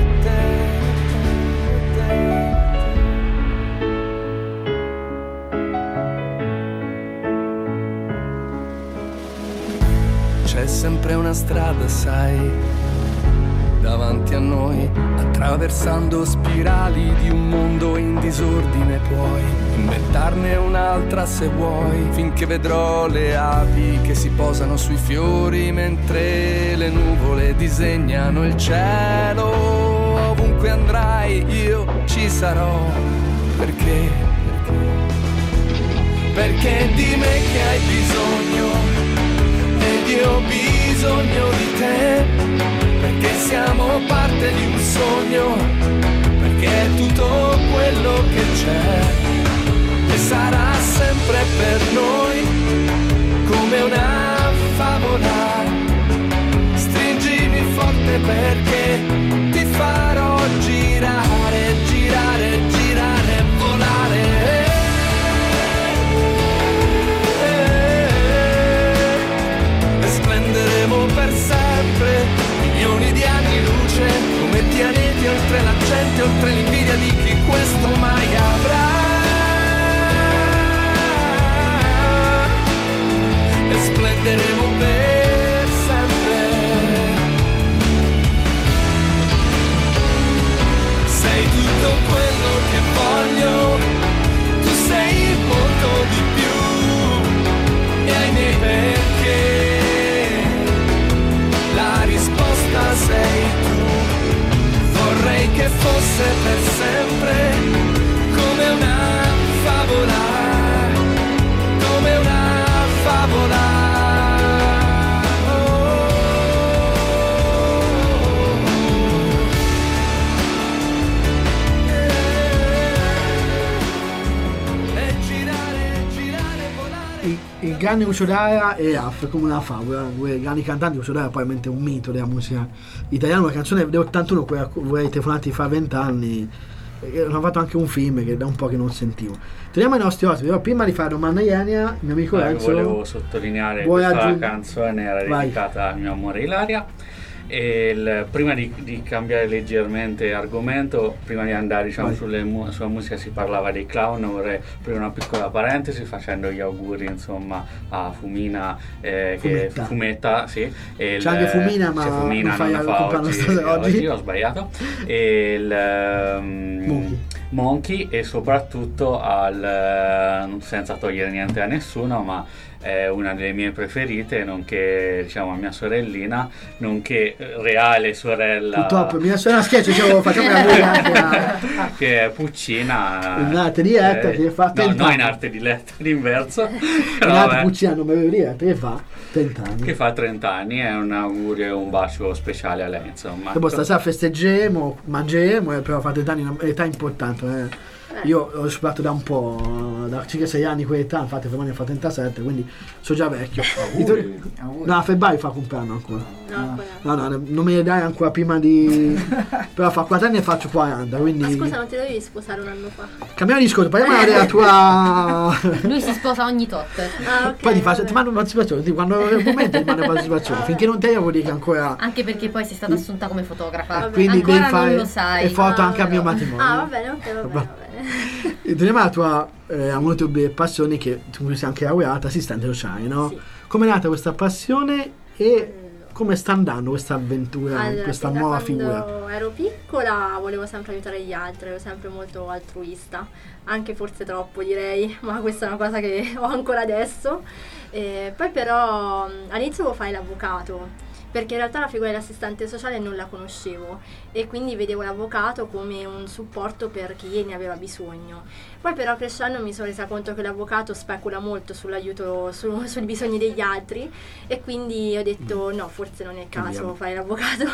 C'è sempre una strada, sai, davanti a noi, attraversando spirali di un mondo in disordine. Puoi inventarne un'altra se vuoi, finché vedrò le api che si posano sui fiori mentre le nuvole disegnano il cielo. Ovunque andrai io ci sarò, perché di me che hai bisogno, ed io ho bisogno di te, perché siamo parte di un sogno, perché è tutto quello che c'è e sarà sempre per noi come una favola. Stringimi forte perché ti farò girare, girare, girare, volare. Splenderemo per sempre milioni di anni luce, come pianeti oltre la gente, oltre l'invidia di chi questo mai avrà. E splenderemo per sempre. Sei tutto quello che voglio, tu sei molto di più, e ai miei perché la risposta sei tu. Vorrei che fosse per sempre come una favola, come una favola. E girare, girare, volare. I grandi Ucciodara e Af come una favola, due grandi cantanti. Ucciodara poi è un mito della musica italiana, una canzone dell'81 che vorrei telefonati fa 20 anni. Hanno fatto anche un film che da un po' che non sentivo. Torniamo ai nostri ospiti, però prima di fare domanda Ienia, il mio amico Renzo volevo sottolineare che questa canzone era dedicata al mio amore Ilaria, E prima di cambiare leggermente argomento, prima di andare sulla musica, si parlava dei clown. Vorrei aprire una piccola parentesi facendo gli auguri insomma a Fumina, Fumetta, sì. C'è anche Fumina, ma Fumina non fa oggi, ho sbagliato. E il Monkey, e soprattutto senza togliere niente a nessuno, ma è una delle mie preferite, nonché diciamo mia sorellina, nonché reale sorella. Purtroppo mia sorella scherzo, facciamo una che è Puccina. In arte diretta che fa 30 no, in arte diretta l'inverso. In arte Puccina non mi diretta che fa 30 anni. Che fa 30 anni, è un augurio e un bacio speciale a lei, insomma. Dopo stasera festeggeremo, mangeremo, però fa 30 anni, è un'età importante. Io ho superato da un po', da circa 6 anni quell'età, infatti Femani fa 37, quindi sono già vecchio. No, a febbraio fa compleanno ancora. No, non me ne dai ancora prima di... però fa 4 anni e faccio 40, quindi... Ma scusa, non ti dovevi sposare un anno fa? Cambiamo discorso, parliamo della tua... Lui si sposa ogni tot. Okay, poi ti mando partecipazione, quando è il momento ti mando partecipazione, finché non te io vuol dire che ancora... Anche perché poi sei stata assunta come fotografa, quindi ancora devi fare non lo sai. e foto anche al mio matrimonio. Va bene, ok, va bene. Torniamo alla tua una delle passioni che tu sei anche laureata, assistente sociale, no? Sì. Come è nata questa passione e come sta andando questa avventura, questa nuova figura? Quando ero piccola volevo sempre aiutare gli altri, ero sempre molto altruista, anche forse troppo direi, ma questa è una cosa che ho ancora adesso. Poi però all'inizio volevo fare l'avvocato, perché in realtà la figura dell'assistente sociale non la conoscevo e quindi vedevo l'avvocato come un supporto per chi ne aveva bisogno. Poi però crescendo mi sono resa conto che l'avvocato specula molto sull'aiuto, sui bisogni degli altri, e quindi ho detto no, forse non è il caso fare l'avvocato.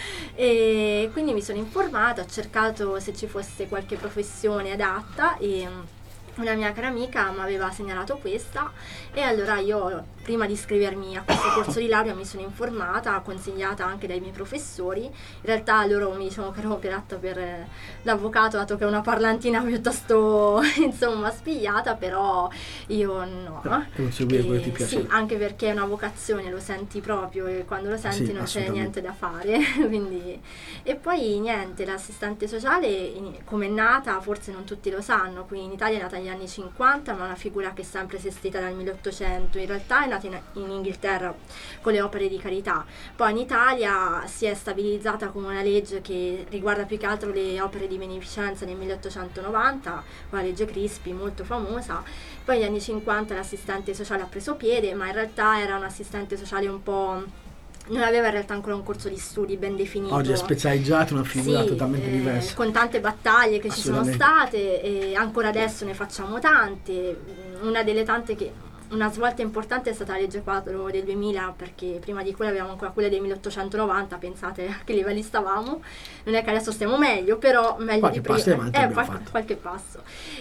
E quindi mi sono informata, ho cercato se ci fosse qualche professione adatta e una mia cara amica mi aveva segnalato questa, e allora io prima di iscrivermi a questo corso di laurea mi sono informata, consigliata anche dai miei professori. In realtà loro mi dicevano che ero pirata per l'avvocato, dato che è una parlantina piuttosto insomma spigliata, però io no. Sì, anche perché è una vocazione, lo senti proprio, e quando lo senti non c'è niente da fare. Quindi... E poi niente, l'assistente sociale come è nata forse non tutti lo sanno, qui in Italia è nata negli anni 50, ma è una figura che è sempre esistita dal 1800. In realtà è nata in Inghilterra con le opere di carità, poi in Italia si è stabilizzata come una legge che riguarda più che altro le opere di beneficenza nel 1890, la legge Crispi, molto famosa. Poi negli anni 50 l'assistente sociale ha preso piede, ma in realtà era un assistente sociale un po'... non aveva in realtà ancora un corso di studi ben definito. Oggi è specializzato, una figura totalmente diversa. Con tante battaglie che ci sono state, e ancora adesso ne facciamo tante. Una delle tante che... Una svolta importante è stata la legge 4 del 2000, perché prima di quella avevamo ancora quella del 1890, pensate a che livelli stavamo. Non è che adesso stiamo meglio, però meglio qualche di prima. Qualche passo.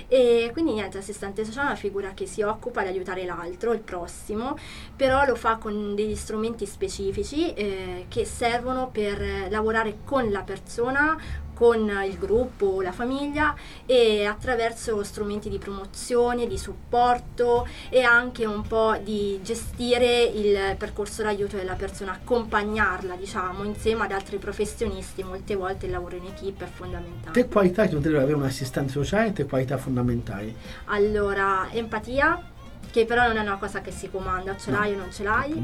E quindi niente, l'assistente sociale è una figura che si occupa di aiutare l'altro, il prossimo, però lo fa con degli strumenti specifici che servono per lavorare con la persona, con il gruppo, la famiglia, e attraverso strumenti di promozione, di supporto, e anche un po' di gestire il percorso d'aiuto della persona, accompagnarla, diciamo, insieme ad altri professionisti. Molte volte il lavoro in equipe è fondamentale. Che qualità che deve avere un assistente sociale, che qualità fondamentali? Allora, empatia, che però non è una cosa che si comanda, ce l'hai o non ce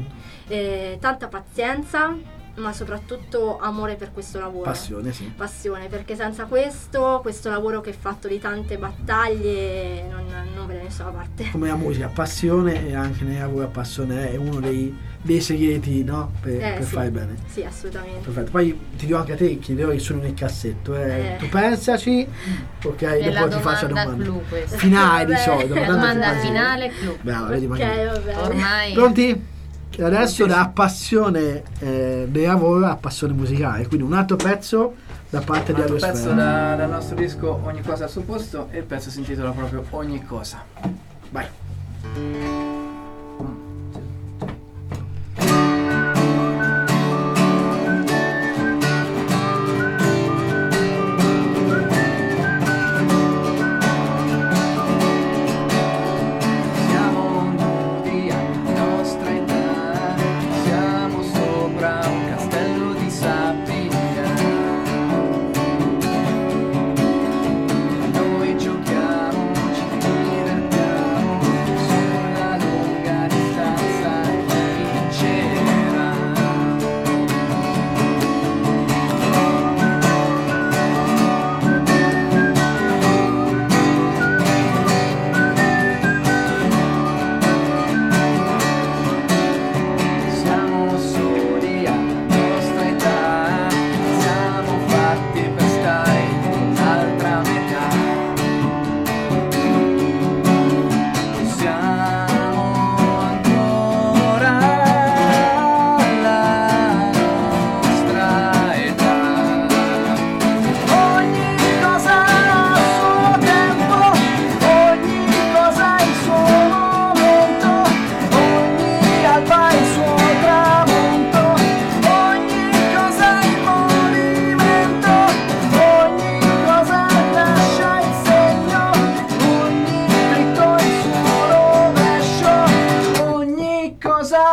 l'hai, tanta pazienza, ma soprattutto amore per questo lavoro. Passione, perché senza questo lavoro che è fatto di tante battaglie non vede nessuna parte. Come la musica, passione, e anche nel lavoro la passione è uno dei segreti, no? Per fare bene. Sì, assolutamente. Perfetto. Poi ti dico anche a te, chiederò che sono nel cassetto. Tu pensaci, ok? È dopo ti faccio la domanda finale di solito. Domanda finale, clou. Brava, vedi, vabbè. Ormai. Pronti? E adesso da passione del lavoro a passione musicale, quindi un altro pezzo da parte di Adosfera. Un altro pezzo dal nostro disco Ogni cosa al suo posto, e il pezzo si intitola proprio Ogni cosa. Vai.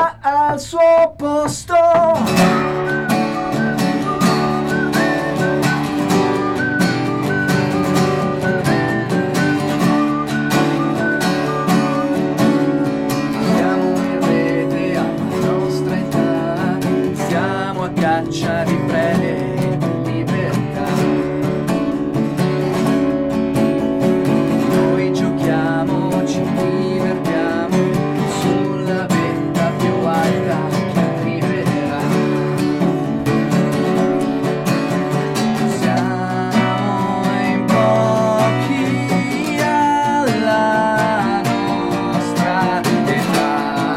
cosa al suo posto. Caccia di prede e libertà. Noi giochiamo, ci divertiamo sulla vetta più alta che arriverà. Siamo in pochi alla nostra età.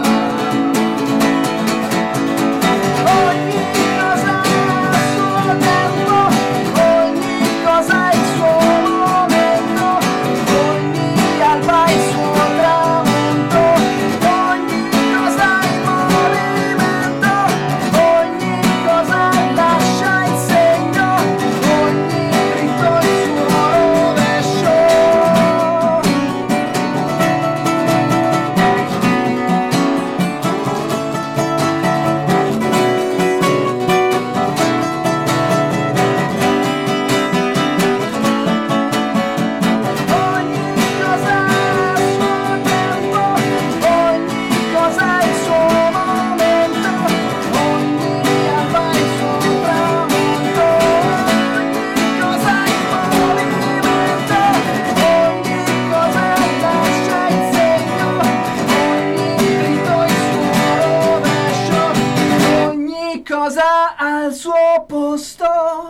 Cosa al suo posto.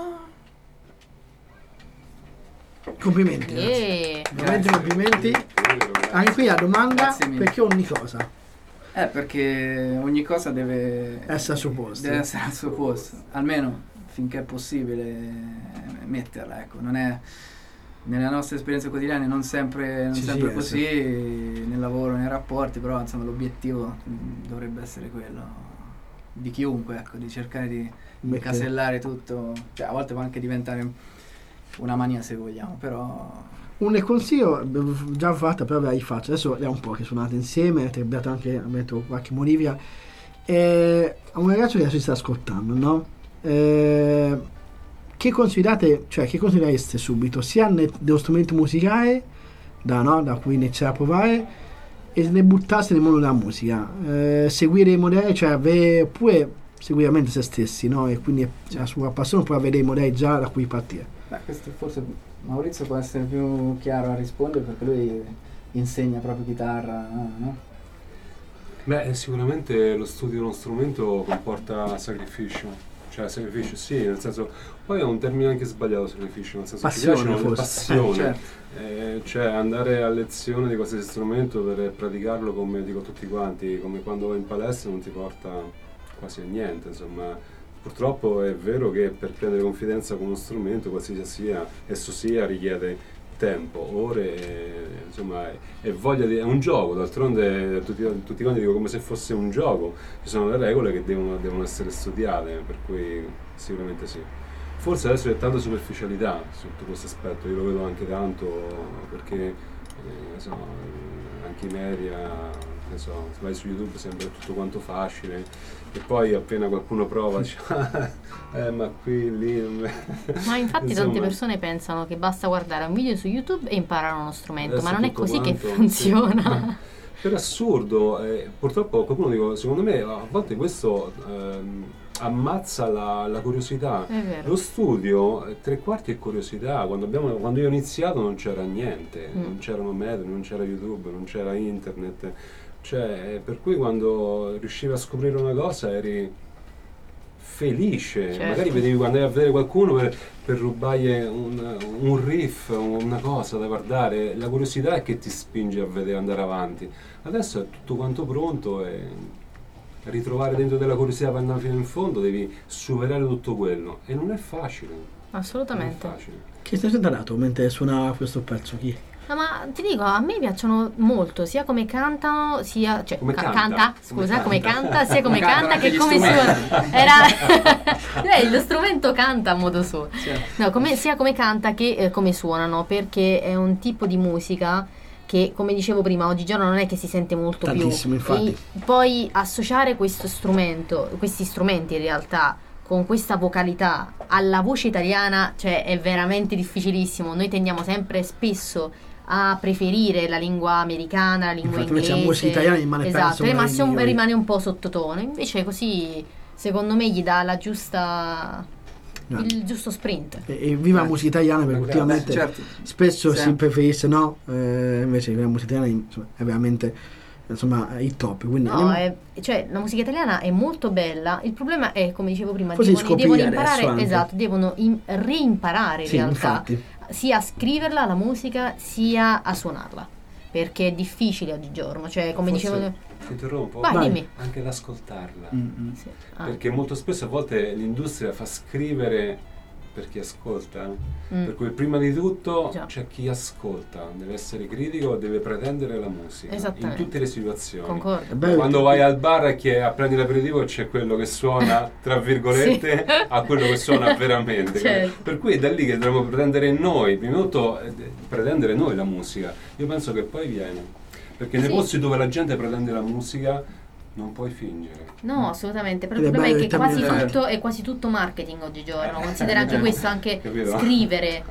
Complimenti, veramente complimenti. Anche qui la domanda, perché ogni cosa? Perché ogni cosa deve essere al suo posto. Deve essere al suo posto, almeno finché è possibile metterla, ecco. Non è nelle nostre esperienze quotidiane, non sempre così, nel lavoro, nei rapporti, però insomma l'obiettivo dovrebbe essere quello di chiunque, ecco, di cercare di incasellare tutto, cioè a volte può anche diventare una mania se vogliamo, però un consiglio già fatta, però ve la rifaccio, adesso è un po' che suonate insieme, avete abbiato anche qualche Molivia, a un ragazzo che adesso si sta ascoltando, no? Che considerate, cioè che considereste subito sia dello strumento musicale da cui iniziare a provare e ne buttarsi nel mondo della musica, seguire i modelli, cioè oppure seguire veramente se stessi, no? E quindi la sua passione, poi avere i modelli già da cui partire. Questo forse Maurizio può essere più chiaro a rispondere, perché lui insegna proprio chitarra, no? Sicuramente lo studio di uno strumento comporta sacrificio. Cioè sacrificio sì, nel senso, poi è un termine anche sbagliato sacrificio, nel senso passione, ci piace, passione, certo. Cioè andare a lezione di qualsiasi strumento per praticarlo, come dico tutti quanti, come quando vai in palestra non ti porta quasi a niente, insomma. Purtroppo è vero che per prendere confidenza con uno strumento, qualsiasi esso sia, richiede tempo, ore, insomma, e voglia di... è un gioco, d'altronde tutti quanti dico come se fosse un gioco, ci sono le regole che devono essere studiate, per cui sicuramente sì. Forse adesso c'è tanta superficialità sotto questo aspetto, io lo vedo anche tanto, perché anche i media, se vai su YouTube sembra tutto quanto facile, e poi appena qualcuno prova dice ma qui, lì ma infatti tante persone pensano che basta guardare un video su YouTube e imparare uno strumento, ma non è così che funziona. Per assurdo, purtroppo qualcuno secondo me a volte questo ammazza la curiosità. Lo studio 3/4 è curiosità. Quando io ho iniziato non c'era niente, non c'erano metodi, non c'era YouTube, non c'era internet, cioè, per cui quando riuscivi a scoprire una cosa eri felice, magari vedevi quando andavi a vedere qualcuno per rubargli un riff, una cosa da guardare, la curiosità è che ti spinge a vedere, andare avanti. Adesso è tutto quanto pronto e ritrovare dentro della curiosità per andare fino in fondo devi superare tutto quello e non è facile. Assolutamente. Non è facile. Che stai dato mentre suona questo pezzo? Chi? No, ma ti dico, a me piacciono molto, sia come cantano, sia come canta, sia come canta che come suona. Lo strumento canta a modo suo. No, sia come canta che come suonano, perché è un tipo di musica che, come dicevo prima, oggigiorno non è che si sente molto tantissimo, più. infatti. E poi associare questi strumenti in realtà con questa vocalità alla voce italiana, cioè è veramente difficilissimo. Noi tendiamo sempre spesso a preferire la lingua americana, la lingua inglese. La musica italiana rimane, esatto, rimane un po' sottotono. Invece così, secondo me, gli dà la giusta... il giusto sprint. E viva la musica italiana, perché ultimamente spesso si preferisce invece viva la musica italiana, insomma, è veramente il top. Quindi cioè la musica italiana è molto bella. Il problema è, come dicevo prima, devono imparare, devono reimparare in realtà, infatti, sia a scriverla la musica sia a suonarla, perché è difficile oggigiorno, cioè come dicevo. Ti interrompo? Dimmi. Anche ad ascoltarla, sì. Perché molto spesso a volte l'industria fa scrivere per chi ascolta, per cui prima di tutto c'è chi ascolta, deve essere critico, deve pretendere la musica in tutte le situazioni. Concordo. Quando vai al bar e prendi l'aperitivo, c'è quello che suona tra virgolette a quello che suona veramente, certo. Per cui è da lì che dovremmo pretendere noi, prima di tutto pretendere noi la musica. Io penso che poi viene, perché nei posti dove la gente pretende la musica non puoi fingere. No, assolutamente. Però il problema è che quasi tutto marketing oggigiorno. Considera anche questo, anche scrivere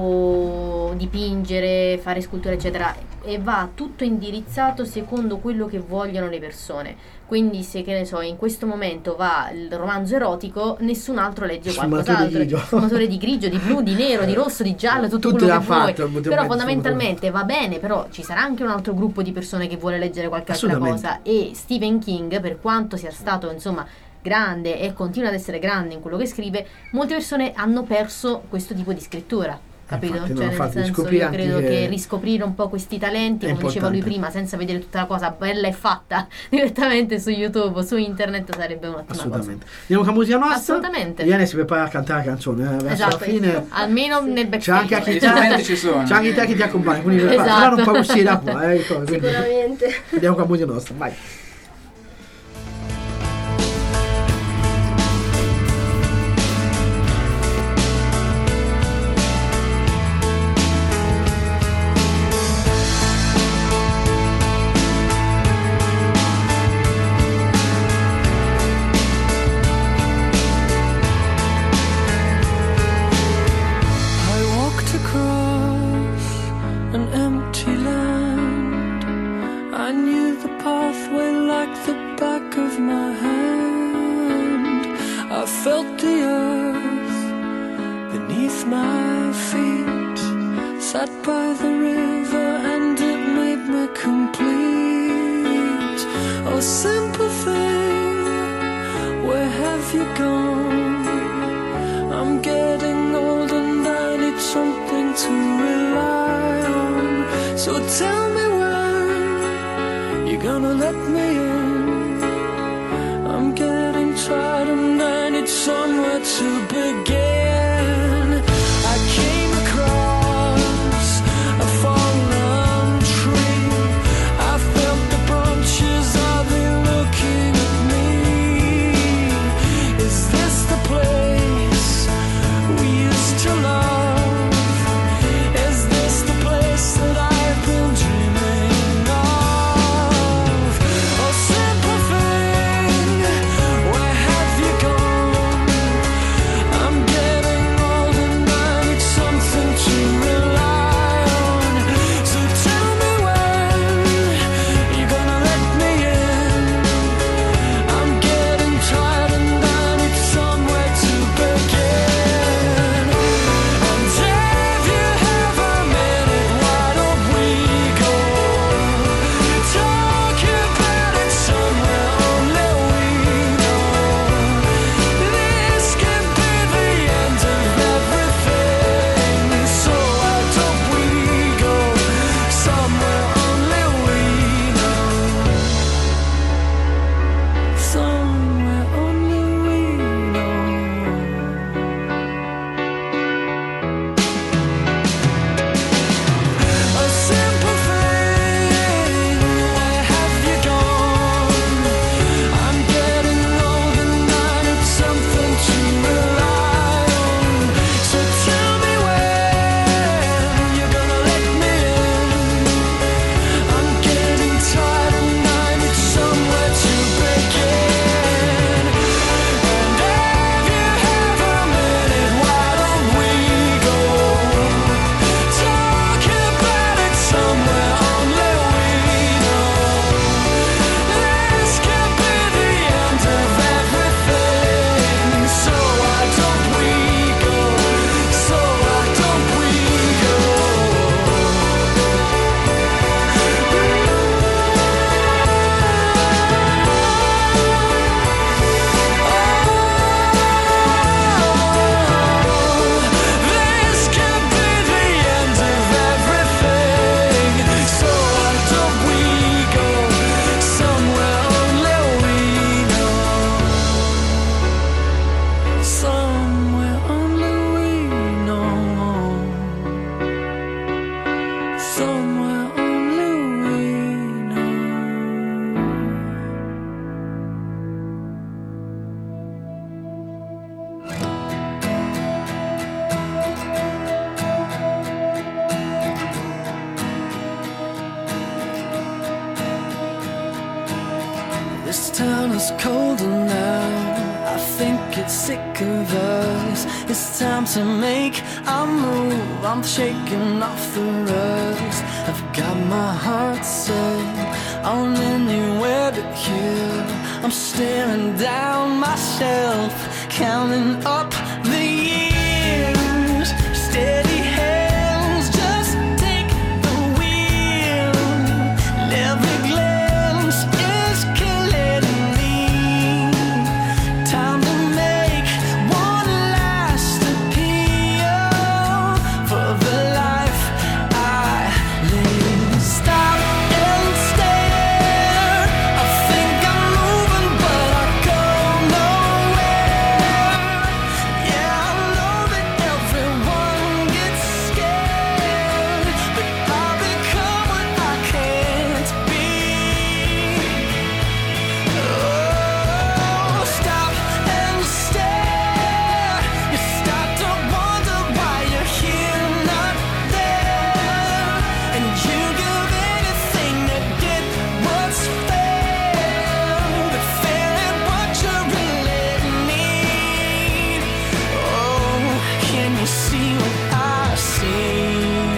o dipingere, fare sculture eccetera, e va tutto indirizzato secondo quello che vogliono le persone. Quindi se, che ne so, in questo momento va il romanzo erotico, nessun altro legge qualcos'altro. Sfumature di grigio, di blu, di nero, di rosso, di giallo, tutto quello che vuoi. Però fondamentalmente va bene, però ci sarà anche un altro gruppo di persone che vuole leggere qualche altra cosa. E Stephen King, per quanto sia stato insomma grande e continua ad essere grande in quello che scrive, molte persone hanno perso questo tipo di scrittura. Capito? Infatti, cioè, nel senso, io credo che riscoprire un po' questi talenti, come diceva lui prima, senza vedere tutta la cosa bella e fatta direttamente su YouTube o su internet, sarebbe un'ottima assolutamente cosa. Andiamo con la musica nostra. Assolutamente. Viene si prepara a cantare la canzone verso la fine. Almeno nel backstage. C'è anche te che ti accompagna, quindi però non puoi uscire da qua. Sicuramente. Andiamo con la musica nostra, vai. I'm This town is colder now, I think it's sick of us. It's time to make a move, I'm shaking off the rust. I've got my heart set on anywhere but here. I'm staring down myself, counting up the years. Steady hands, just take the wheel. And every glance is killing me. Time to make one last appeal for the life I live. Stop and stare. I think I'm moving, but I go nowhere. Yeah, I know that everyone gets scared, but I become what I can't be. Oh, stop and stare. You start to wonder why you're here, not there, and you give anything to get what's fair, but fair ain't what you really need. Oh, can you see what I see?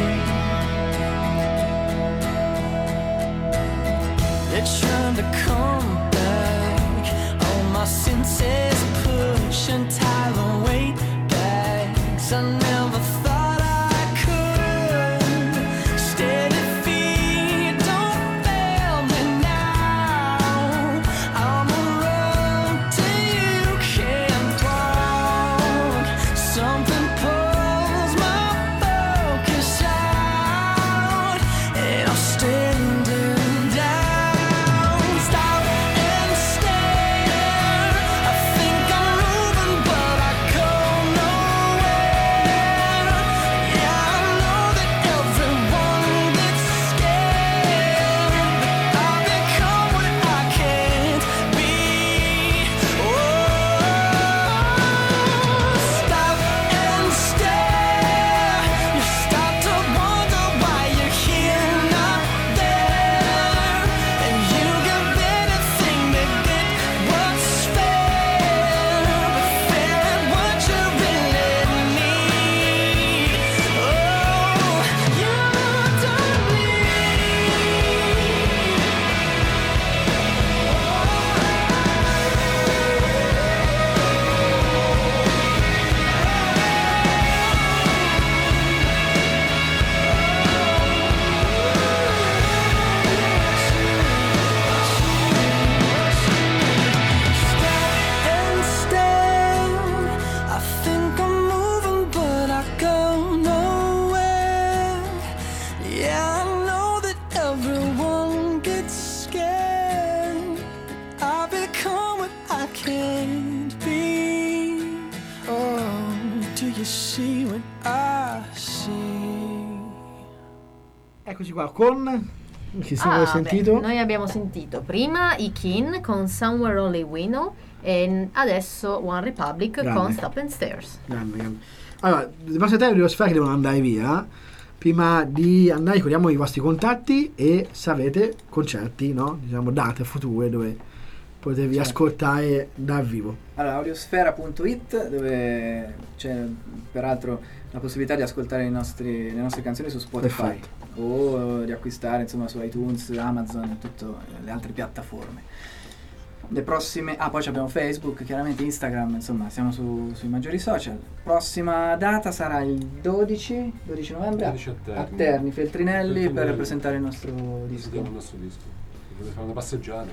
They're trying to come back. All my senses push and tie the weight bags. I never thought I could. Steady feet, don't fail me now. I'm a road till you can't walk. Something pulls my focus out, and I'm standing down. Stop and stare. I think I'm moving, but I go nowhere. Yeah, I know that everyone gets scared, but I become what I can't be. Oh, stop and stare. You start to wonder why you're here, not there, and you give anything to get what's fair, but fair ain't what you really need. Oh, you don't and stare. I think I'm moving, but I go nowhere. Yeah, I know that everyone gets scared, but I become what I can't be. Oh, do you see what I see? Eccoci qua con chi si è sentito? Noi abbiamo sentito prima i Kin con Somewhere Only We Know e adesso One Republic Grande. con Stop and Stairs. Grande. Allora, le vostre tele di Sfera che devono andare via. Prima di andare ricordiamo i vostri contatti e se avete concerti, no? Diciamo date future dove potevi ascoltare dal vivo. Allora, audiosfera.it, dove c'è peraltro la possibilità di ascoltare le nostre canzoni su Spotify. Perfetto. O di acquistare insomma su iTunes, Amazon e tutte le altre piattaforme. Le prossime, poi abbiamo Facebook, chiaramente Instagram, insomma siamo sui maggiori social. Prossima data sarà il 12 novembre 12 a Terni, Feltrinelli, per presentare il nostro disco. Il nostro disco. Potete fare una passeggiata.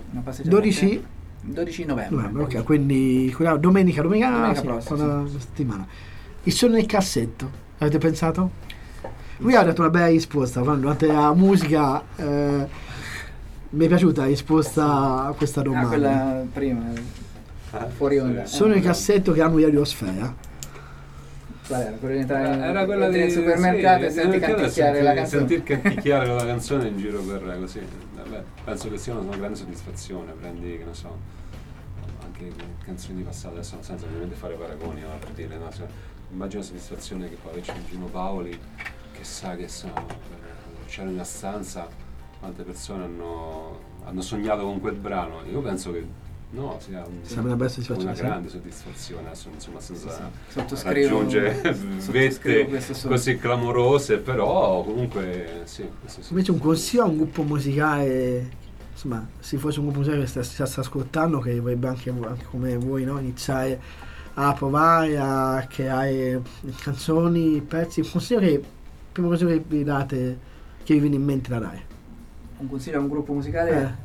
12 novembre. Ok, quindi domenica prossima, una settimana. Il sogno nel cassetto, avete pensato? Lui ha dato una bella risposta durante la musica. Mi è piaciuta la risposta a questa domanda. Quella prima, fuori onda. Sono nel cassetto che hanno Radiosfera. Qual era? Quello di entrare Era quella nel supermercato e senti canticchiare la canzone. Sentir canticchiare la canzone in giro per così. Vabbè, penso che sia una grande soddisfazione. Prendi, che ne so, anche canzoni di passato, adesso non senza ovviamente fare paragoni, no, per dire, no? Immagino la soddisfazione che poi c'è Gino Paoli, che sa che c'era in una stanza quante persone hanno hanno sognato con quel brano. Io penso che sia una bella soddisfazione, grande soddisfazione, insomma, senza raggiungere vette così clamorose, però comunque sì. Invece un consiglio a un gruppo musicale, insomma, se fosse un gruppo musicale che sta ascoltando, che vorrebbe anche come voi, no, iniziare a provare a creare canzoni, pezzi, un consiglio primo consiglio che vi date, che vi viene in mente da dare? Un consiglio a un gruppo musicale?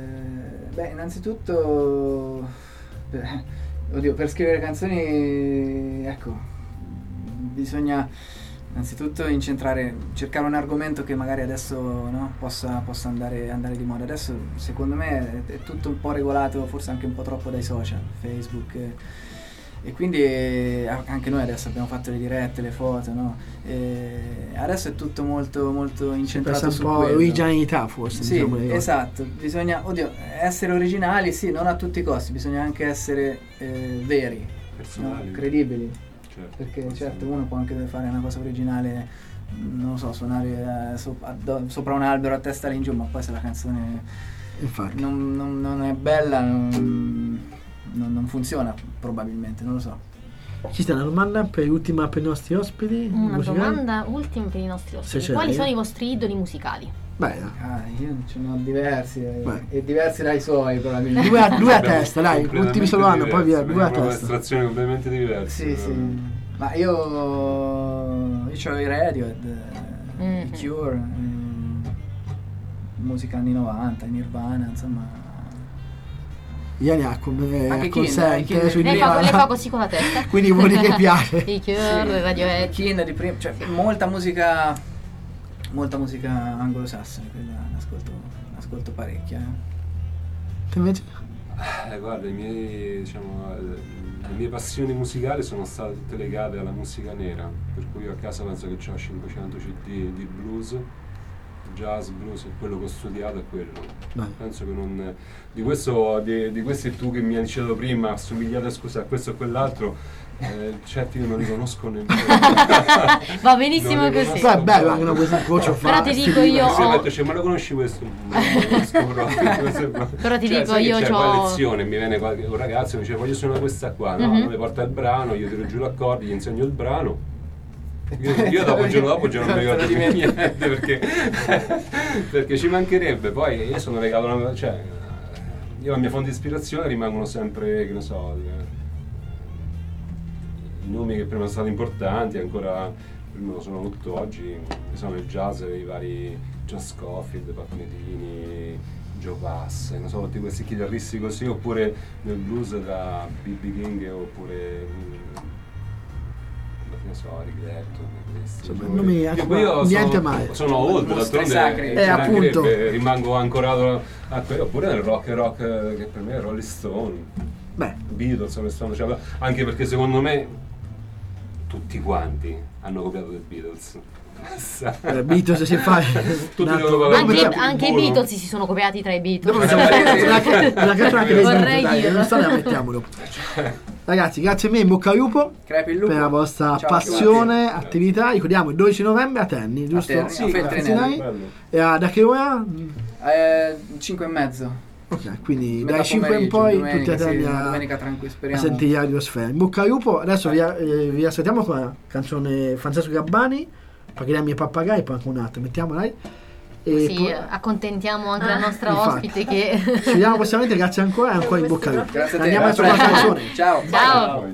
Innanzitutto per scrivere canzoni, ecco, bisogna innanzitutto cercare un argomento che magari adesso, no, possa andare di moda. Adesso secondo me è tutto un po' regolato, forse anche un po' troppo dai social, Facebook, e quindi anche noi adesso abbiamo fatto le dirette, le foto, no? Adesso è tutto molto, molto incentrato su quello. Un po' originalità forse. Sì, esatto, bisogna essere originali, sì, non a tutti i costi, bisogna anche essere veri, personali, no? Credibili. Certo, perché certo uno può anche fare una cosa originale, non lo so, suonare sopra un albero a testa all'ingiù, ma poi se la canzone non è bella non funziona probabilmente, non lo so. Ci sta una domanda per l'ultima per i nostri ospiti? Una domanda ultima per i nostri ospiti. Quali sono i vostri idoli musicali? Io ce ne ho diversi e diversi dai suoi probabilmente. Due a testa, dai, ultimi solo anno, poi via, due a testa. Estrazioni completamente diverse. Sì. Ma io ho i Radiohead, i Cure, musica anni 90, Nirvana, insomma. Iani consente lei fa così con la testa. Quindi vuol dire che piace. I Cure, Radiohead, King di prima, cioè molta musica anglosassone, quella ascolto parecchia. Te invece? Guarda, le mie passioni musicali sono state tutte legate alla musica nera, per cui io a casa penso che ho 500 CD di blues, jazz, blues, quello che ho studiato è quello. Penso che non di questi tu che mi hai citato prima, assomigliate a questo o quell'altro, certi io non li conosco nemmeno. Va benissimo così. È bello anche questo approccio. Però ti dico io ma lo conosci questo? Però ti dico io c'ho lezione, mi viene un ragazzo e mi dice voglio suonare questa qua, no? Mi porta il brano, io tiro giù l'accordo, gli insegno il brano. Io dopo il giorno dopo già non mi ricordo di niente perché ci mancherebbe. Poi io sono legato io la mia fonte di ispirazione rimangono sempre, che ne so, i nomi che prima sono stati importanti ancora prima sono tutt'oggi, che sono il jazz, i vari John Scofield, Pat Metheny, Joe Bass, non so, tutti questi chitarristi così, oppure nel blues da B.B. King oppure non so, Rigoletto, niente mai. Sono old, d'altronde appunto rimango ancorato a quello, oppure nel rock che per me è Rolling Stone, Beatles, anche perché secondo me tutti quanti hanno copiato dei Beatles. Beatles si fa anche i Beatles si sono copiati tra i Beatles. Vorrei dirlo. Ragazzi, grazie a me, in bocca al lupo per la vostra passione, attività. Ricordiamo il 12 novembre a Terni, giusto? E da che ora? 5:30. Ok, quindi dai 5 in poi tutti a Terni a sentire Radiosfera. In bocca al lupo. Adesso vi aspettiamo con la canzone Francesco Gabbani, perché lei mi è pappagai, poi anche un'altra, mettiamola lei. E sì, accontentiamo anche la nostra ospite che ci vediamo prossimamente, grazie ancora e ancora in bocca al lupo. Grazie a te. Andiamo sulla canzone. Ciao.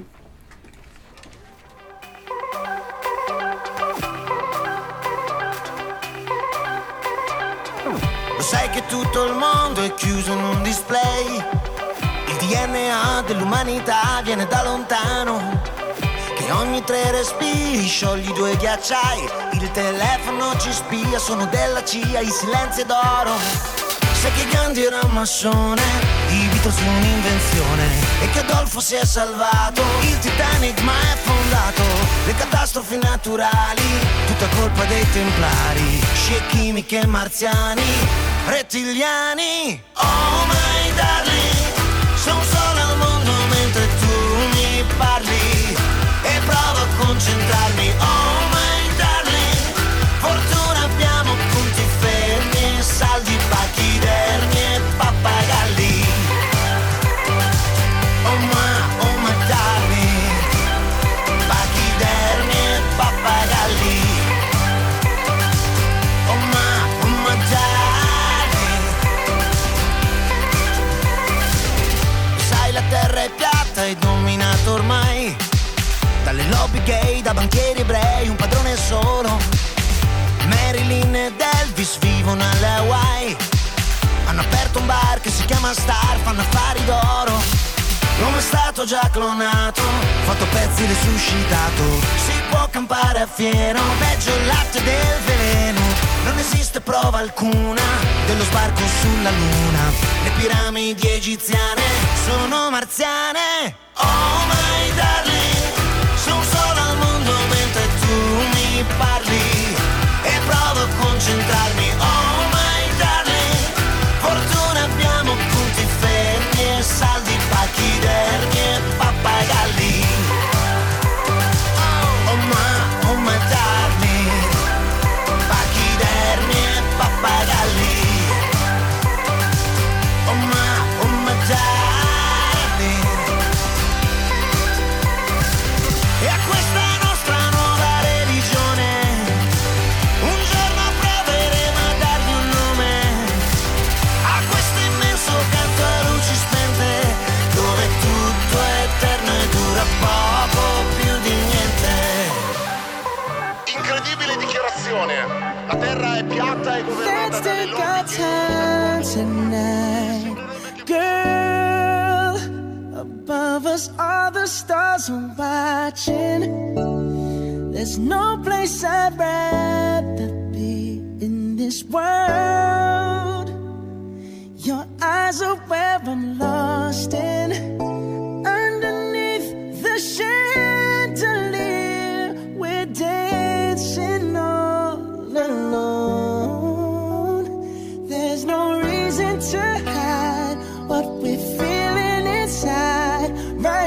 Lo sai che tutto il mondo è chiuso in un display, il DNA dell'umanità viene da lontano, che ogni 3 respiri sciogli 2 ghiacciai, il telefono ci spia, sono della CIA, i silenzi d'oro. Sai che Gandhi era un massone, i Beatles sono un'invenzione, e che Adolfo si è salvato, il Titanic ma è fondato, le catastrofi naturali, tutta colpa dei templari, scie chimiche marziani, rettiliani. Oh my darling, sono solo al mondo mentre tu mi parli, e provo a concentrarmi. Oh my darling, fortuna abbiamo, punti fermi, saldi, pachidermi e è dominato ormai dalle lobby gay, da banchieri ebrei, un padrone solo. Marilyn ed Elvis vivono alle Hawaii, hanno aperto un bar che si chiama Star, fanno affari d'oro. L'uomo è stato già clonato, fatto pezzi resuscitato. Si può campare a fieno, peggio il latte del veleno. Non esiste prova alcuna dello sbarco sulla luna. Le piramidi egiziane sono marziane. Oh my darling, sono solo al mondo mentre tu mi parli e provo a concentrarmi. Oh my darling, fortuna abbiamo punti fermi e saldi, pachidermi e pappagalli. Oh my darling, pachidermi e pappagalli. Oh my darling. E a questa nostra nuova religione un giorno proveremo a dargli un nome, a questo immenso canto a luci spente, dove tutto è eterno e dura poco più di niente. Incredibile dichiarazione. La terra è piatta e governata dalle tonight, girl. Above us all the stars are watching. There's no place I'd rather be in this world. Your eyes are where I'm lost in. Underneath the chandelier, we're dancing all alone. There's no reason to hide what we're feeling inside right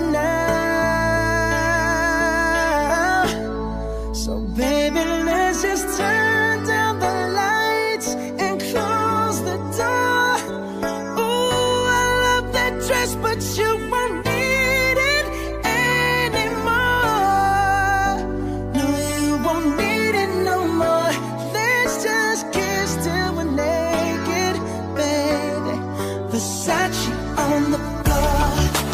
now. So baby, let's just turn down the lights and close the door. Ooh, I love that dress, but you won't need it anymore. No, you won't need it no more. Let's just kiss till we're naked, baby. Versace on the floor.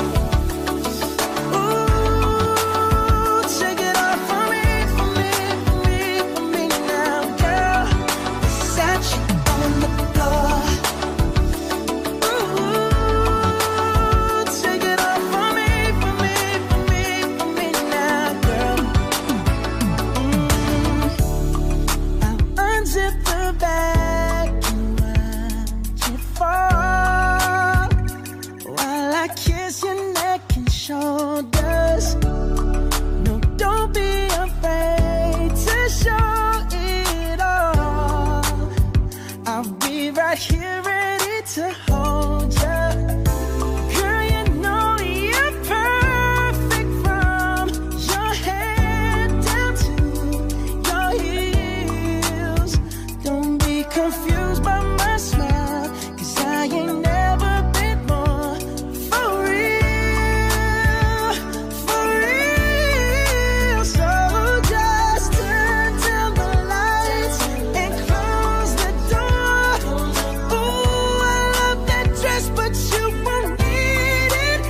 Ooh, take it off for me, for me, for me, for me now, girl. Versace on the floor. Ooh, take it off for me, for me, for me, for me now, girl. I'll unzip the bag and watch it fall while I kiss your neck and shoulders. No, don't be afraid to show it all. I'll be right here ready to hold ya. Girl, you know you're perfect from your head down to your heels. Don't be confused by my smile, 'cause I ain't never been more for real, for real. So just turn down the lights and close the door. Ooh, I love that dress, but you won't need it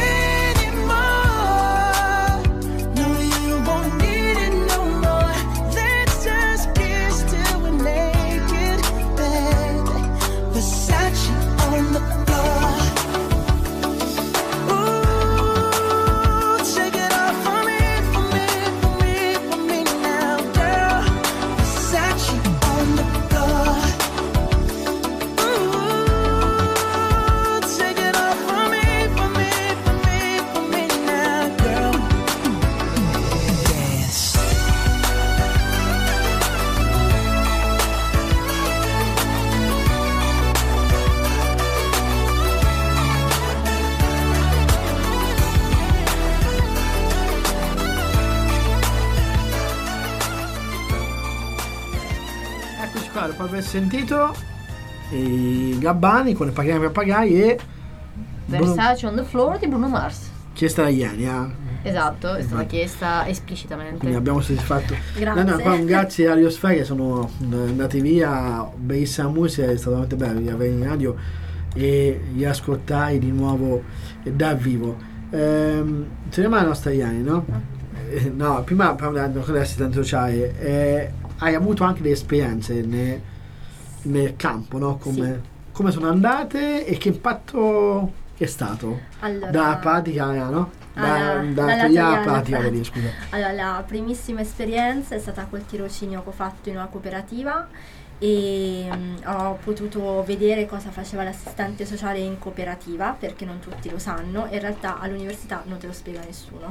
anymore. No, you won't need it no more. Let's just kiss till we're naked, baby. Versace on the floor. Ooh, take it off for me, for me, for me, for me now, girl. Versace on the floor. Ooh, take it off for me, for me, for me, for me now, girl. Dance. Eccoci qua, dopo aver sentito i Gabbani con le Pagani per Pagai e Versace on the Floor di Bruno Mars. chiesta da Iani. Esatto, è stata chiesta esplicitamente. Quindi abbiamo soddisfatto. Grazie. No, qua un grazie a Radio Sfera che sono andati via, bellissima musica, è stato veramente bello riavere in radio e li ascoltai di nuovo dal vivo. Torniamo alla nostra Iani, no? No, prima parlando con l'assistente sociale, hai avuto anche delle esperienze nel campo, no? Come sono andate e che impatto è stato? Allora, da pratica, no? Da teoria a pratica, scusa. Allora, la primissima esperienza è stata col tirocinio che ho fatto in una cooperativa e ho potuto vedere cosa faceva l'assistente sociale in cooperativa, perché non tutti lo sanno, in realtà all'università non te lo spiega nessuno.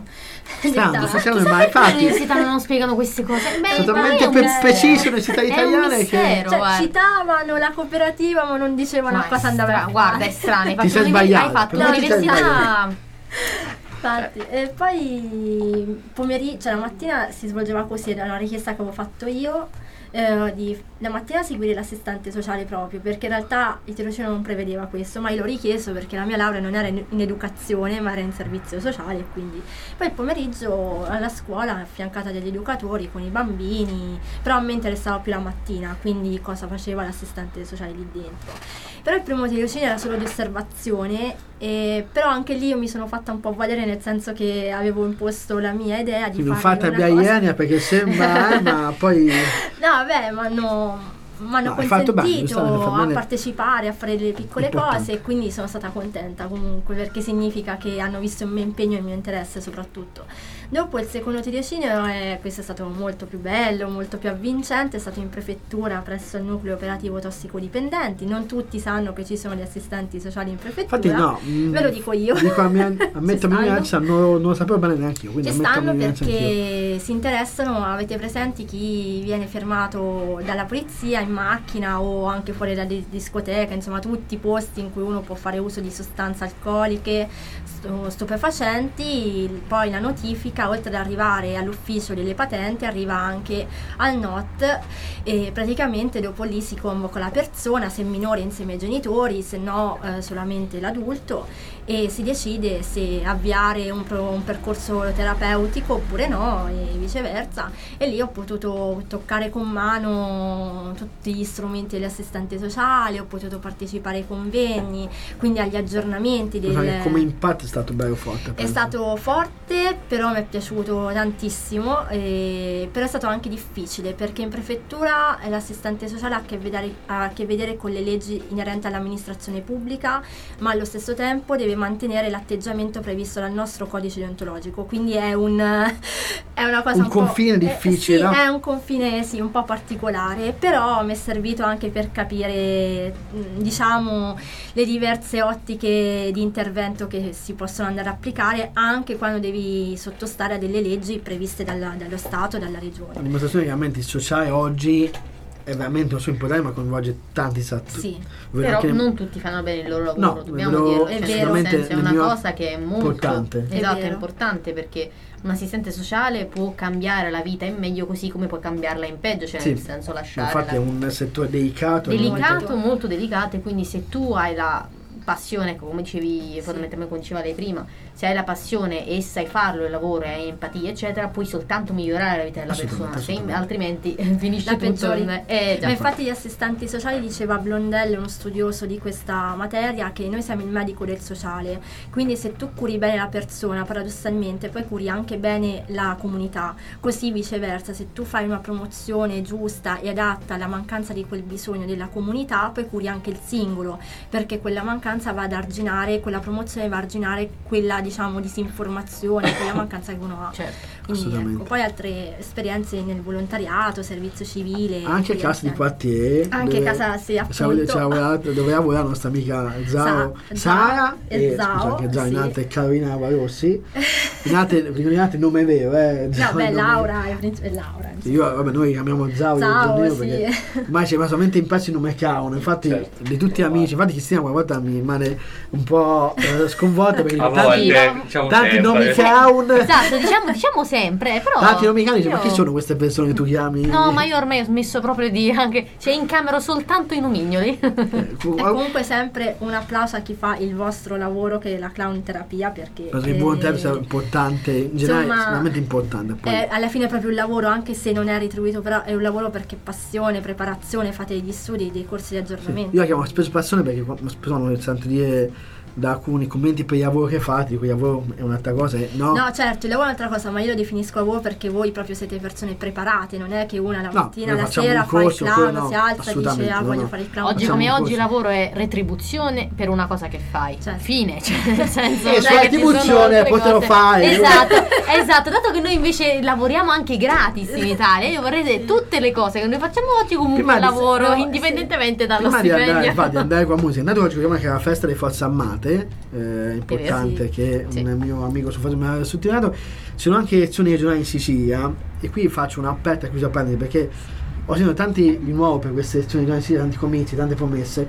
All'università non spiegano queste cose. Totalmente preciso l'università italiane che citavano la cooperativa ma non dicevano a cosa andava a fare. Guarda, è strano, ti sei sbagliato. Hai fatto l'università. Infatti, e poi pomeriggio, la mattina si svolgeva così, era una richiesta che avevo fatto io, la mattina seguire l'assistente sociale proprio, perché in realtà il tirocinio non prevedeva questo, ma io l'ho richiesto perché la mia laurea non era in educazione ma era in servizio sociale, e quindi poi il pomeriggio alla scuola affiancata dagli educatori con i bambini, però a me interessava più la mattina, quindi cosa faceva l'assistente sociale lì dentro. Però il primo tirocinio era solo di osservazione, però anche lì io mi sono fatta un po' valere, nel senso che avevo imposto la mia idea di non fare fate Iania perché sembra ma poi no vabbè, ma no, mi hanno consentito a partecipare, a fare delle piccole cose, e quindi sono stata contenta comunque, perché significa che hanno visto il mio impegno e il mio interesse soprattutto. Dopo il secondo tirocinio, questo è stato molto più bello, molto più avvincente, è stato in prefettura presso il nucleo operativo tossicodipendenti. Non tutti sanno che ci sono gli assistenti sociali in prefettura. Infatti no, ve lo dico io. Ammetto non lo sapevo bene neanche io. Ci stanno perché si interessano. Avete presenti chi viene fermato dalla polizia in macchina o anche fuori da discoteca, insomma tutti i posti in cui uno può fare uso di sostanze alcoliche, stupefacenti. Poi la notifica, oltre ad arrivare all'ufficio delle patenti, arriva anche al NOT, e praticamente dopo lì si convoca la persona, se minore insieme ai genitori, se no solamente l'adulto, e si decide se avviare un percorso terapeutico oppure no, e viceversa. E lì ho potuto toccare con mano tutti gli strumenti dell'assistente sociale, ho potuto partecipare ai convegni, quindi agli aggiornamenti come impatto è stato bello forte. È stato forte, però mi è piaciuto tantissimo, però è stato anche difficile, perché in prefettura l'assistente sociale ha a che vedere con le leggi inerenti all'amministrazione pubblica, ma allo stesso tempo deve mantenere l'atteggiamento previsto dal nostro codice deontologico, quindi è una cosa un confine difficile, no? È un confine un po' particolare, però mi è servito anche per capire diciamo le diverse ottiche di intervento che si possono andare a applicare anche quando devi sottostare a delle leggi previste dallo Stato e dalla Regione. La dimostrazione che veramente il sociale oggi è veramente un suo importante, ma coinvolge tanti sattori. Sì, però non tutti fanno bene il loro lavoro, dobbiamo dirlo. È vero, è una cosa che è molto importante. Esatto, è importante, perché un assistente sociale può cambiare la vita in meglio, così come può cambiarla in peggio, cioè nel senso lasciare. Infatti è un settore delicato, molto delicato, e quindi se tu hai la passione, come dicevi, fondamentalmente come diceva lei prima, se hai la passione e sai farlo il lavoro e hai empatia eccetera, puoi soltanto migliorare la vita della persona, altrimenti finisce la tutto ma infatti gli assistenti sociali, diceva Blondel, uno studioso di questa materia, che noi siamo il medico del sociale, quindi se tu curi bene la persona, paradossalmente poi curi anche bene la comunità, così viceversa, se tu fai una promozione giusta e adatta alla mancanza di quel bisogno della comunità, poi curi anche il singolo, perché quella mancanza va ad arginare, quella promozione va a arginare quella diciamo disinformazione, quella mancanza che uno ha. Certo. Quindi ecco, poi altre esperienze nel volontariato, servizio civile, anche casa di quartiere, anche casa dove lavora la nostra amica Sara e Zao, anche Zao, in altre è Carolina Varossi, in altre il nome vero, Laura è Laura. Noi chiamiamo Zao perché ormai ci va solamente in pezzi il nome Cauno, infatti di tutti gli amici, infatti Cristina qualche volta mi rimane un po' sconvolta perché tanti nomi Caun. Esatto, diciamo sempre, però tanti nomi Caun, ma chi sono queste persone che tu chiami? No, ma io ormai ho smesso proprio di incamero soltanto i nomignoli. E comunque sempre un applauso a chi fa il vostro lavoro, che è la clown terapia, perché il volontario è importante, in generale è veramente importante. Poi alla fine è proprio un lavoro, anche se non è retribuito, però è un lavoro perché passione, preparazione, fate degli studi, dei corsi di aggiornamento. Io la chiamo spesso passione perché spesso mi sento dire da alcuni commenti per il lavoro che fate, di cui il lavoro è un'altra cosa, no? No, certo, il lavoro è un'altra cosa, ma io lo definisco lavoro perché voi proprio siete persone preparate, non è che una la mattina, la sera fa il clown, si alza e dice voglio fare il clown. Oggi come oggi il lavoro è retribuzione per una cosa che fai, fine, cioè nel senso e sulla retribuzione potrò fare. Esatto, dato che noi invece lavoriamo anche gratis in Italia, io vorrei dire tutte le cose che noi facciamo oggi comunque lavoro, indipendentemente dallo stipendio. Infatti andare con la musica, andato oggi che è la festa delle Forze Armate, importante, che un mio amico su Facebook mi aveva sottolineato. Ci sono anche elezioni regionali in Sicilia e qui faccio un appello a cui apprendere, perché ho sentito tanti di nuovo per queste elezioni regionali in Sicilia, tanti comizi, tante promesse.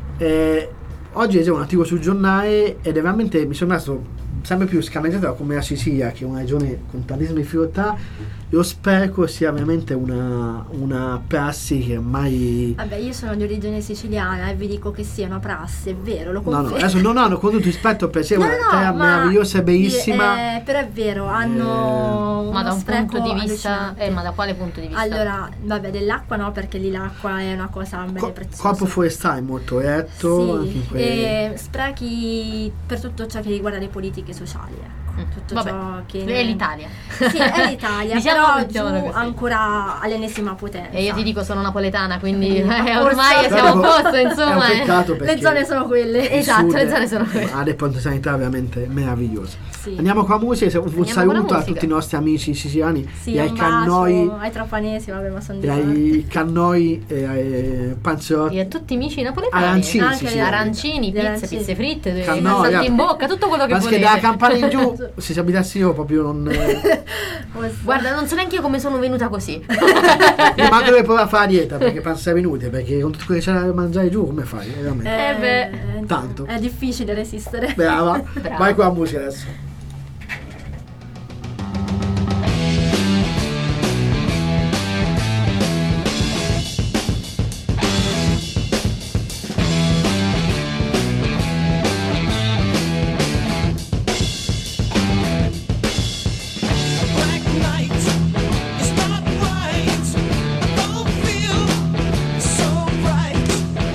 Oggi leggevo un articolo sul giornale ed è veramente, mi sono rimasto sempre più scandalizzato come la Sicilia, che è una regione con tantissime difficoltà. Io spero sia veramente una prassi che mai... Vabbè, io sono di origine siciliana e vi dico che sia una prassi, è vero, lo confermo. No, adesso non hanno con tutto rispetto, per sé è una terra meravigliosa e bellissima. Però è vero, hanno ma da un punto di vista ma da quale punto di vista? Allora, vabbè, dell'acqua no, perché lì l'acqua è una cosa bella preziosa. Corpo forestale molto retto, e sprechi per tutto ciò che riguarda le politiche sociali, ecco. Tutto ciò che è l'Italia. Sì, è l'Italia, diciamo, però giù ancora all'ennesima potenza. E io ti dico, sono napoletana, quindi ormai siamo a posto, insomma. È un peccato perché le zone sono quelle. Esatto, le zone sono quelle. Ha delle potenzialità veramente meravigliose. Sì. Andiamo con la musica, un saluto a tutti i nostri amici siciliani, e ai cannoi, ai trapanesi, vabbè, ma sono ai cannoi e ai panzerotti, e a tutti i amici napoletani, arancini, pizze fritte, salti in bocca, tutto quello che volete. Che da Campana in giù, se ci abitassi io proprio non... Guarda, non so neanche io come sono venuta così. Ma dove provare a fare la dieta, perché penso venute, perché con tutto quello che c'è da mangiare giù come fai? Veramente. Tanto. È difficile resistere. Brava. Vai con la musica adesso.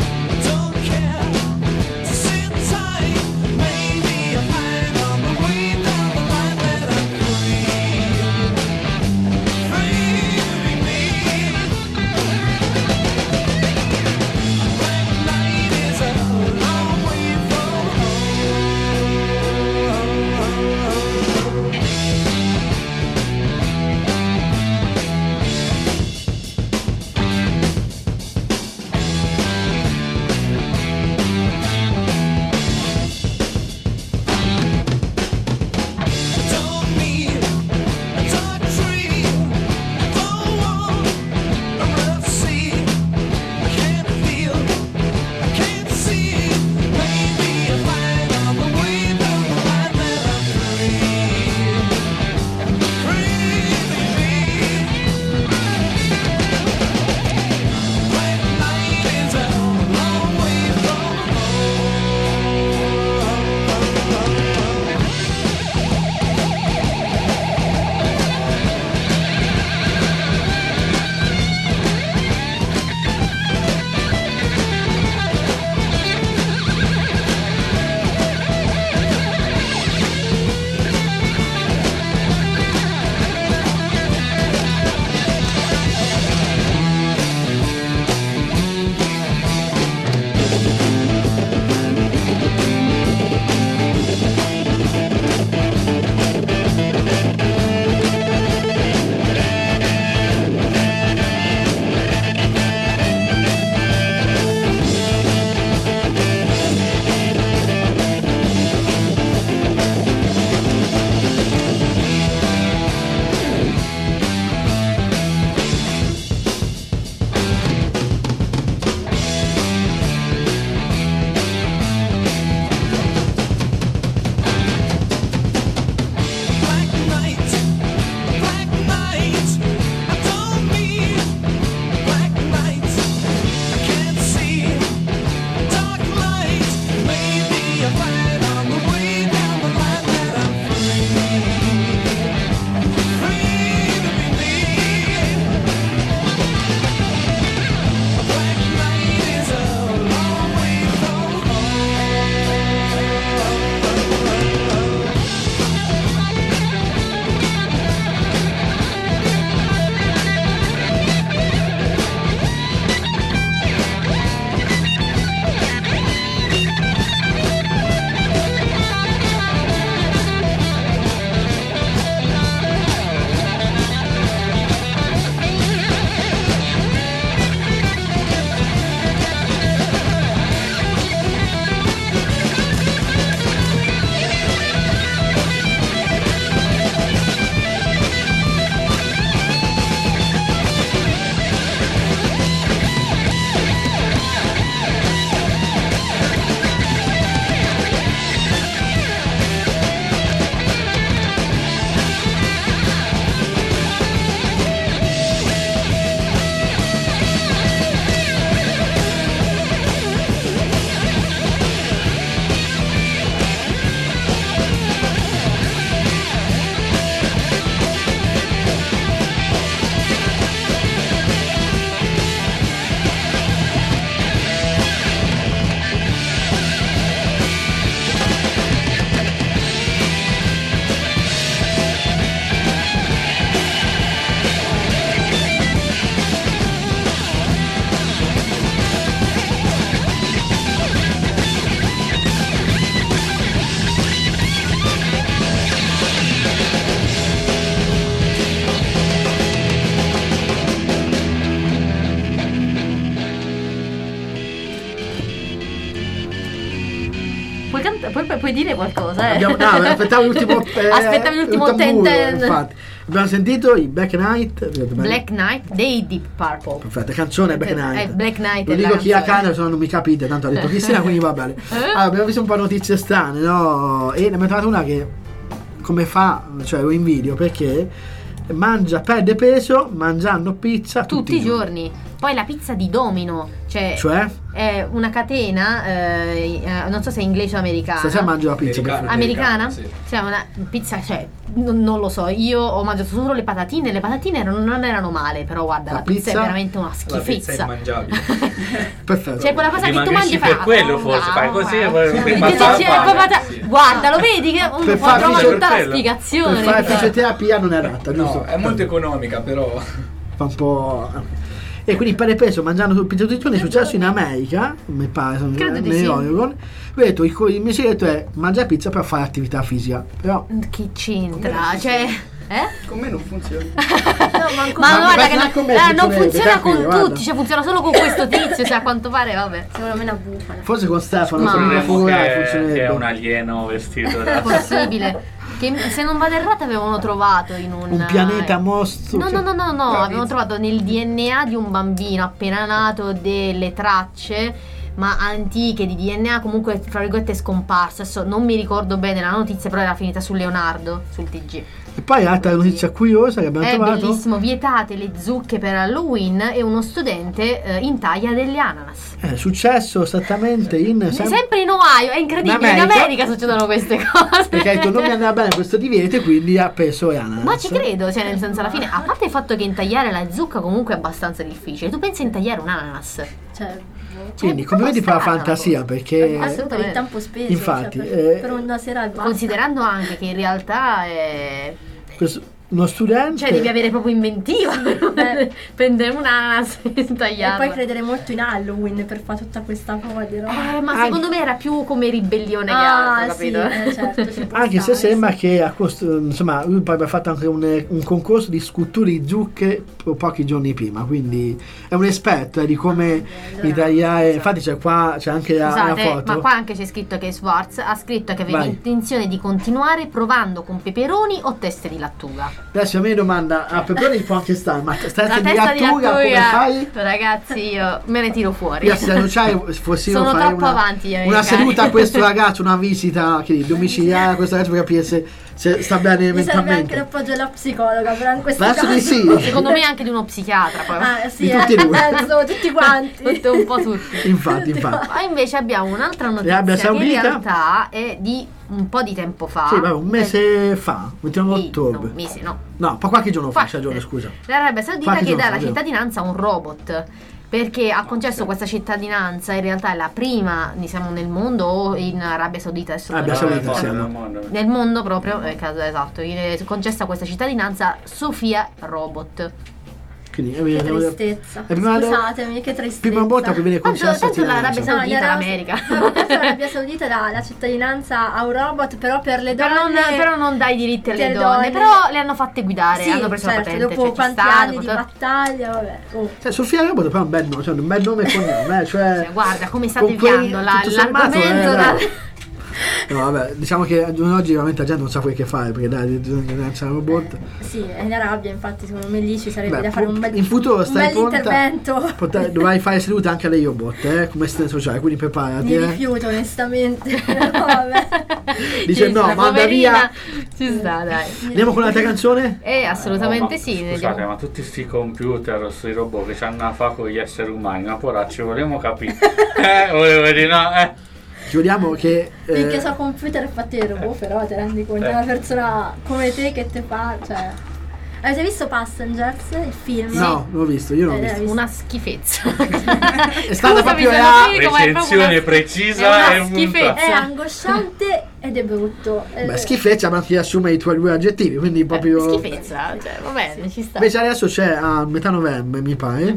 Maybe a flag on the wing. puoi dire qualcosa, No, aspettavo l'ultimo aspettavi l'ultimo ten. Infatti abbiamo sentito i Black Knight dei Deep Purple. Perfetto, canzone Black Knight. Black Knight lo dico chi ha cane, se no non mi capite, tanto ha detto Cristina, quindi va bene. Allora, abbiamo visto un po' notizie strane, no? E ne abbiamo trovato una che come fa, cioè lo invidio perché perde peso mangiando pizza tutti i giorni. Poi la pizza di Domino, cioè è una catena, non so se è inglese o americana. Stasera mangio la pizza americana? Sì. Cioè una pizza, cioè non lo so, io ho mangiato solo le patatine non erano male, però guarda, la pizza è veramente una schifezza. La pizza è immangiabile. Perfetto. Cioè quella cosa che tu mangi per quello forse fai così e poi guarda, lo vedi che uno trova tutta la spiegazione. Per fare fisioterapia non è adatta, giusto? No, è molto economica, però fa un po'. E quindi per il peso mangiando pizza tutti i giorni è successo in America, mi pare, Oregon. Vedete, il mio segreto è mangiare pizza per fare attività fisica. Però che c'entra? Cioè, con me non funziona. Ma guarda che non funziona con tutti, cioè funziona solo con questo tizio, cioè a quanto pare, vabbè. Sembra una bufala. Forse con Stefano che è un alieno vestito da possibile. Che se non vado errata avevano trovato in un pianeta mostro. No, avevano trovato nel DNA di un bambino appena nato delle tracce ma antiche di DNA, comunque fra virgolette scomparso. Adesso non mi ricordo bene la notizia, però era finita su Leonardo, sul TG. E poi altra notizia curiosa che abbiamo trovato. È bellissimo, vietate le zucche per Halloween e uno studente intaglia delle ananas. È successo esattamente sempre in Ohio, è incredibile, in America succedono queste cose. Perché ha detto non mi andava bene questo divieto, quindi ha preso le ananas. Ma ci credo, cioè nel senso alla fine, a parte il fatto che intagliare la zucca comunque è abbastanza difficile, tu pensi a intagliare un ananas? Quindi complimenti per la fantasia, perché assolutamente il tempo speso, infatti per una sera considerando anche che in realtà è uno studente, cioè devi avere proprio inventiva per prendere un'ananas e tagliarla. E poi credere molto in Halloween per fare tutta questa foto, ma secondo me era più come ribellione che altro, capito? Sì, certo, anche se sembra che insomma lui poi aveva fatto anche un concorso di sculture di zucche pochi giorni prima, quindi è un esperto di come tagliare. Infatti c'è anche la foto. Ma qua anche c'è scritto che Schwartz ha scritto che aveva intenzione di continuare provando con peperoni o teste di lattuga. Adesso a me domanda, a peperoni può anche stare, ma testa di lattuga come fai? Ragazzi, io me ne tiro fuori. Io se sono troppo avanti una seduta a questo ragazzo, una visita domiciliare a questo ragazzo per capire se sta bene mentalmente. Mi serve anche l'appoggio della psicologa, però in questo caso secondo me anche di uno psichiatra poi. Sì, tutti quanti. Un po' tutti. Infatti. Ma invece abbiamo un'altra notizia che in realtà è di un po' di tempo fa. Sì, un mese fa, 29 ottobre. Un mese, no. No, qualche giorno fa, scusa. L'Arabia Saudita che dà la cittadinanza a un robot. Perché ha concesso questa cittadinanza, in realtà è la prima, diciamo, nel mondo o in Arabia Saudita adesso. Nel mondo proprio, esatto, concessa questa cittadinanza Sofia Robot. Quindi, che tristezza. Scusatemi, che tristezza. Prima volta che viene concessa l'Arabia Saudita l'America. L'Arabia Saudita dà la cittadinanza a un robot, però per le donne. Però non dà i diritti alle donne. Però le hanno fatte guidare, hanno preso la patente. Dopo quanti anni di battaglia, vabbè. Sofia Robot però è un bel nome, un bel nome con nome, guarda come sta deviando l'argomento. No, vabbè, diciamo che oggi veramente la gente non sa quel che fare, perché dai, c'è un robot. Sì, è in Arabia, infatti secondo me lì ci sarebbe da fare un bel, in futuro stai intervento. Dovrai fare seduta anche alle robot, come assistente sociale, quindi preparati. Mi rifiuto onestamente. No, vabbè. Dice no, manda via. Ci sta, dai. Andiamo con l'altra canzone? Assolutamente sì. Scusate, ma tutti sti computer, questi robot che c'hanno a fare con gli esseri umani, ma poracci, vogliamo capire. Volevo dire no, Ci vogliamo che finché so computer fatti dei robot, però ti rendi conto una persona come te che te fa, cioè. Avete visto Passengers, il film? No, non l'ho visto, io non l'ho visto. Una schifezza. È stata proprio la recensione precisa. È una schifezza. È angosciante ed è brutto. Beh, schifezza, ma ti assume i tuoi due aggettivi, quindi proprio schifezza, cioè va bene, ci sta. Invece adesso c'è a metà novembre, mi pare,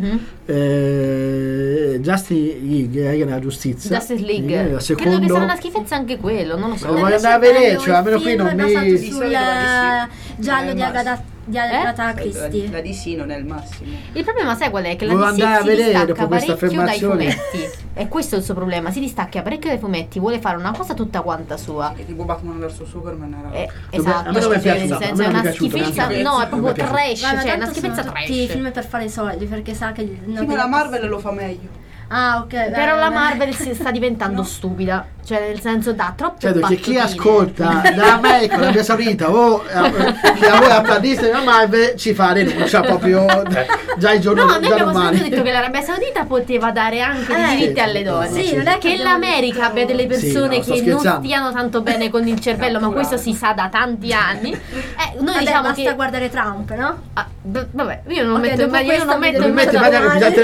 Justice League della giustizia. Justice League. Secondo... Credo che sarà una schifezza anche quello, non lo so. Lo voglio andare a vedere, cioè almeno qui non mi sul giallo di Agatha di Agatha Christie. La DC non è il massimo. Il problema sai qual è? Che la Volevo DC andare a si vedere distacca dopo questa parecchio dai affermazione. fumetti. E questo è il suo problema, si distacca parecchio dai fumetti, vuole fare una cosa tutta quanta sua. Tipo Batman vs Superman era... Esatto, a me non mi è cioè, piaciuto, nel senso a è me non una è piaciuto, schifezza, neanche. no, è proprio Non mi è trash, Ma cioè è una tanto schifezza sono trash. tutti film per fare soldi, perché sa che Sì, ma la Marvel lo fa meglio. Ah, ok. Però la Marvel si sta diventando stupida, cioè nel senso dà troppe Cioè, che chi battutine. ascolta dall'America, l'Arabia Saudita o chi lavora per Disney o Marvel ci fa denuncia proprio già il giorno No, noi abbiamo domani. sempre detto che l'Arabia Saudita poteva dare anche dei diritti alle donne. Sì, non è che l'America abbia delle persone sto che non scherzando. stiano tanto bene con il cervello, ma questo si sa da tanti anni. Noi Vabbè, diciamo basta che guardare Trump, no? vabbè, io non Ok, metto dopo io non questo metto mi in devi mezzo mettere alla davanti.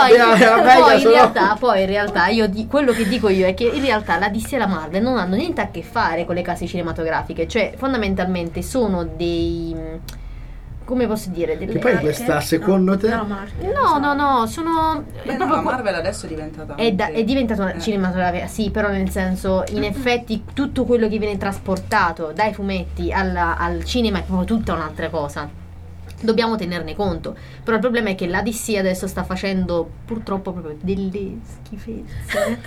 poi in realtà io quello che dico io è che in realtà la DC e la Marvel non hanno niente a che fare con le case cinematografiche, cioè fondamentalmente sono dei, come posso dire, delle Che poi questa secondo te? no, sono Beh, proprio la Marvel adesso è diventata è diventata una cinematografica, sì, però nel senso, in effetti tutto quello che viene trasportato dai fumetti al cinema è proprio tutta un'altra cosa. Dobbiamo tenerne conto. Però il problema è che la DC adesso sta facendo purtroppo proprio delle schifezze.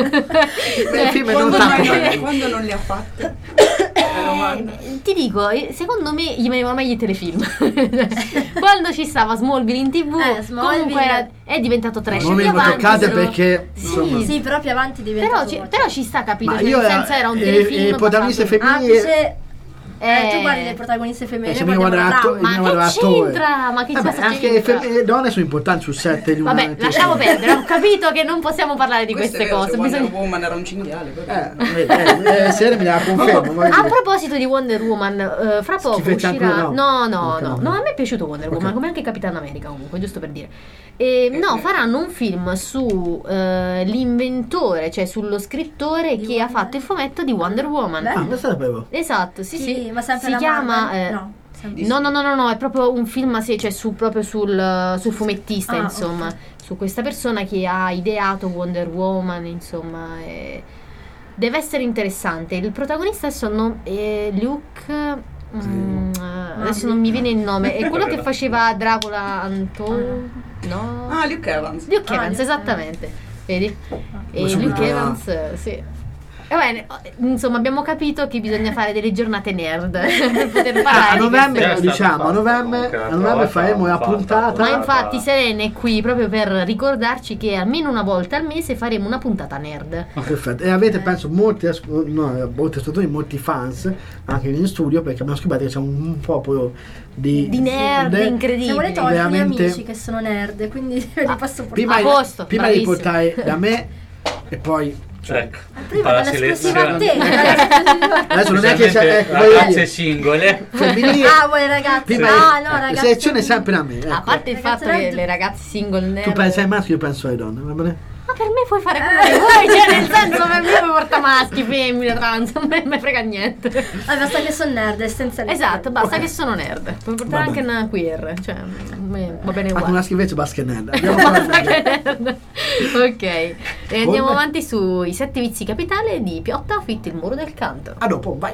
Quando non le ha fatte? Ti dico, secondo me gli venivano meglio i telefilm. Quando ci stava Smallville in TV, comunque è diventato trash. Non mi Più avanti toccate sono- perché insomma, Sì, però più avanti diventa però ci sta, capito? ma Cioè, io nel senso era un e telefilm protagoniste basato- femminili tu guardi le protagoniste femminili, se mi guarda Ma che c'entra? Ma che anche le donne sono importanti sul set di una Vabbè, lasciamo perdere, ho capito che non possiamo parlare di Questo queste è vero, cose. se Wonder Bisogna... Woman era un cinghiale. se me la confermo. A proposito di Wonder Woman, fra poco Schifezza uscirà. ancora No, a me è piaciuto Wonder Woman, come anche Capitan America, comunque, giusto per dire. Faranno un film su l'inventore, cioè sullo scrittore che ha fatto il fumetto di Wonder Woman. Ah, lo sapevo. Esatto, sì. Ma sempre Si la chiama Marvel? No, è proprio un film, sì, cioè proprio sul fumettista, insomma, su questa persona che ha ideato Wonder Woman, insomma, deve essere interessante. Il protagonista è Luke, adesso non mi viene il nome, è quello che faceva Dracula no? Luke Evans. Luke Evans, esattamente. Vedi? E Ma Luke subito, Evans, sì. E bene, insomma, abbiamo capito che bisogna fare delle giornate nerd per poter parlare A di novembre, queste- diciamo, a novembre faremo la puntata. Ma infatti Serena è qui proprio per ricordarci che almeno una volta al mese faremo una puntata nerd. Perfetto. E avete penso molti ascoltatori, molti fans anche in studio, perché abbiamo scoperto che c'è un popolo di nerd incredibili. Se volete ho alcuni veramente- amici che sono nerd, quindi li posso portare. prima di portare da me e poi Prima dall'esclusiva a te. adesso non è che c'è ragazze singole femminili. Vuole ragazzi. Prima No, ragazzi. selezione sempre da me, ecco. A parte il fatto che le ragazze single nerd, Tu pensi ai maschi, io penso alle donne, va bene? ma per me puoi fare quello che vuoi, cioè nel senso per me puoi portare maschi, femmine, trans, non me frega niente. Basta che sono nerd, essenzialmente. Esatto, basta che sono nerd. Puoi portare anche una queer, cioè va bene Anche uguale. una schifezza basket nerd. Andiamo avanti. Ok, e andiamo avanti sui 7 vizi capitali di Piotta Fit il muro del canto. A dopo, vai.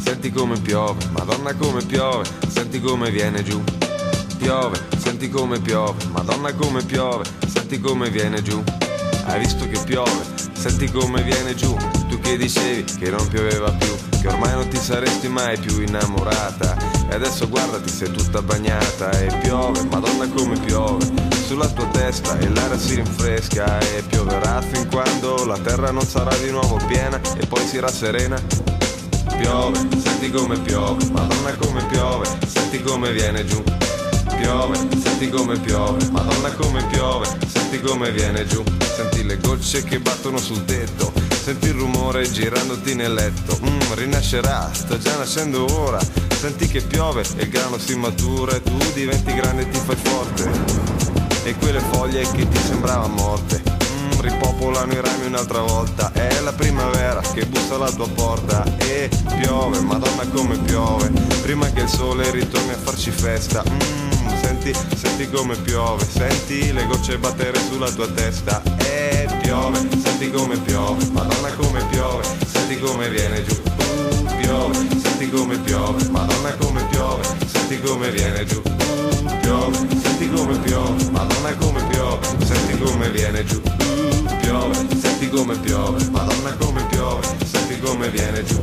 senti come piove, Madonna come piove, senti come viene giù. Piove, senti come piove, Madonna come piove, senti come viene giù. Hai visto che piove, senti come viene giù. Tu che dicevi che non pioveva più, che ormai non ti saresti mai più innamorata, e adesso guardati, sei tutta bagnata. E piove, Madonna come piove, sulla tua testa e l'aria si rinfresca. E pioverà fin quando la terra non sarà di nuovo piena e poi si rasserena. Piove, senti come piove, Madonna come piove, senti come viene giù. Piove, senti come piove, Madonna come piove, senti come viene giù. Senti le gocce che battono sul tetto, senti il rumore girandoti nel letto. Rinascerà, sta già nascendo ora. Senti che piove e il grano si matura e tu diventi grande e ti fai forte. E quelle foglie che ti sembravano morte ripopolano i rami un'altra volta. È la primavera che bussa alla tua porta. E piove, Madonna come piove, prima che il sole ritorni a farci festa. Senti come piove, senti le gocce battere sulla tua testa. E piove, senti come piove, Madonna come piove, senti come viene giù. Piove, senti come piove, Madonna come piove, senti come viene giù. Piove, senti come piove, Madonna come piove, senti come viene giù. Piove, senti come piove, Madonna come piove, senti come viene giù.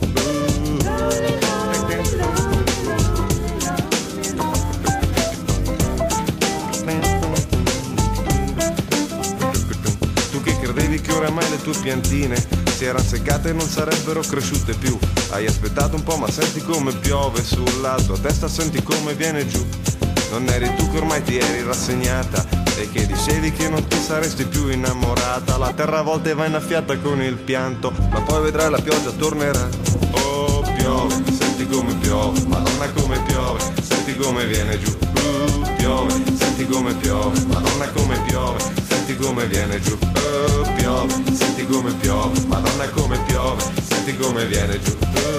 Tu che credevi che oramai le tue piantine si erano seccate e non sarebbero cresciute più, hai aspettato un po' ma senti come piove sulla tua testa, senti come viene giù. Non eri tu che ormai ti eri rassegnata e che dicevi che non ti saresti più innamorata. La terra a volte va innaffiata con il pianto, ma poi vedrai la pioggia tornerà. Oh piove, senti come piove, Madonna come piove, senti come viene giù. Piove, senti come piove, Madonna come piove, senti come viene giù. Oh piove, senti come piove, Madonna come piove, senti come viene giù.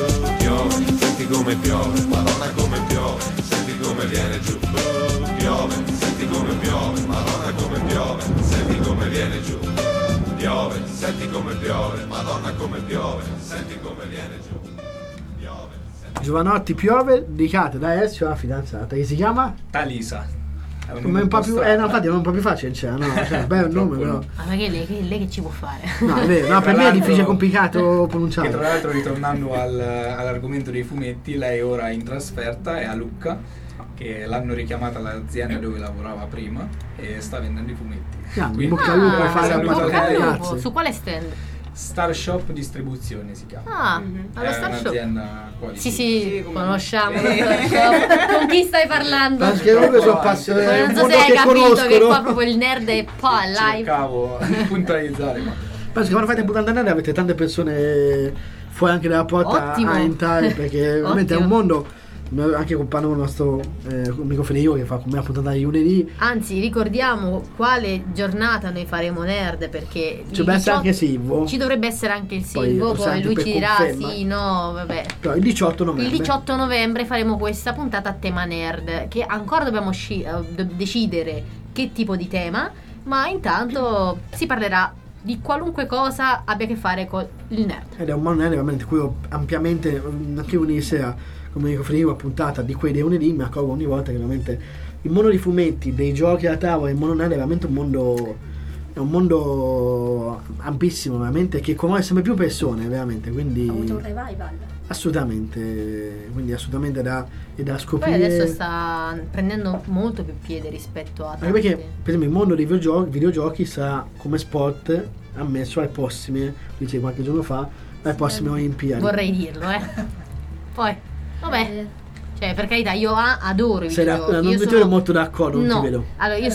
Piove, senti come piove, Madonna come piove, senti come viene giù. Piove, senti come piove, Madonna come piove, senti come viene giù. Piove, senti come piove, Madonna come piove, senti come viene giù. Piove. Giovanotti piove, dedicate da Ezio alla fidanzata che si chiama Talisa. Come un po' più, no, infatti è un po' più facile, cioè, no, cioè, beh, è un nome però. Ma che lei che ci può fare? No, è vero, no, per me è difficile, complicato pronunciare. Che tra l'altro, ritornando all'argomento dei fumetti, lei ora è in trasferta, è a Lucca, che l'hanno richiamata all'azienda dove lavorava prima e sta vendendo i fumetti. In bocca al lupo, fare la su quale stand? Star Shop Distribuzione si chiama. Alla Star Shop. È un'azienda qua Sì, conosciamo la Star Shop. Con chi stai parlando? Perché comunque sono appassionato. Non so se hai capito che qua proprio il nerd è qua live. Cercavo di puntualizzare, ma penso che quando fate Puntata Nerd avete tante persone fuori anche dalla porta a entrare, perché veramente è un mondo. Anche con Pano, il nostro amico Federico, che fa con me la puntata di lunedì. Anzi, ricordiamo quale giornata noi faremo Nerd, perché ci dovrebbe essere anche Silvo. Ci dovrebbe essere anche il Silvo, poi lui ci dirà sì, no, vabbè. Però il 18 novembre. Il 18 novembre faremo questa puntata a tema Nerd, che ancora dobbiamo decidere che tipo di tema, ma intanto si parlerà di qualunque cosa abbia a che fare con il nerd. Ed è un mondo nerd veramente cui ho ampiamente, anche lunedì sera, come dico Federico, a puntata di quei dei lunedì, mi accorgo ogni volta che veramente il mondo dei fumetti, dei giochi da tavola, il mondo nerd è veramente un mondo ampissimo, veramente, che conosce sempre più persone, veramente, quindi ha avuto un revival. Assolutamente, quindi assolutamente da scoprire. Poi adesso sta prendendo molto più piede rispetto a tanti. Anche perché, per esempio, il mondo dei videogiochi sarà come sport ammesso alle prossime, dice qualche giorno fa, alle prossime Olimpiadi. Vorrei dirlo, Poi vabbè, cioè, per carità, io adoro i videogiochi. Non mi trovo molto d'accordo, non ti vedo. Allora, io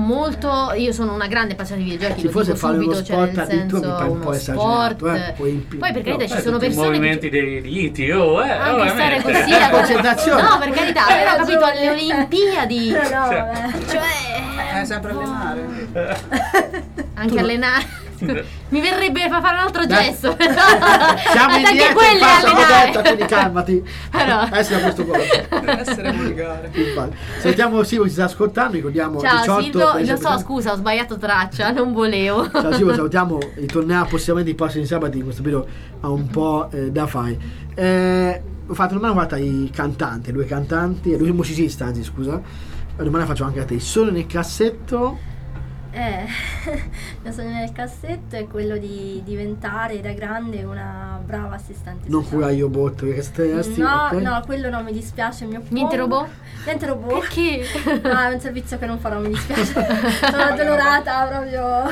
sono una grande appassionata di videogiochi, lo dico fare subito, uno sport, cioè nel senso uno sport. Poi per carità ci sono persone i movimenti dei diti, anche stare così la concentrazione. No, per carità, però capito, alle Olimpiadi. Cioè sempre allenare. Anche allenare. Mi verrebbe a fare un altro gesto. Siamo in diretta, quelli allenare. quindi calmati. Però. Essere a questo punto. Deve essere volgare. Sentiamo Silvio, ci sta ascoltando, ricordiamo. Ciao 18, Silvio, lo so, scusa, ho sbagliato traccia, non volevo. Ciao Silvio, salutiamo, ritornerà possibilmente i prossimi sabati, in questo periodo ha un po' da fare. Ho fatto domani guarda i cantanti, lui è musicista, anzi scusa. Domani faccio anche a te. Solo nel cassetto. Il mio sogno nel cassetto è quello di diventare da grande una brava assistente Non sociale. cura io botto, perché No, okay. no, quello no, mi dispiace, mi oppongo. Niente robot? Niente robot. Perché? No, è un servizio che non farò, mi dispiace. Sono addolorata proprio.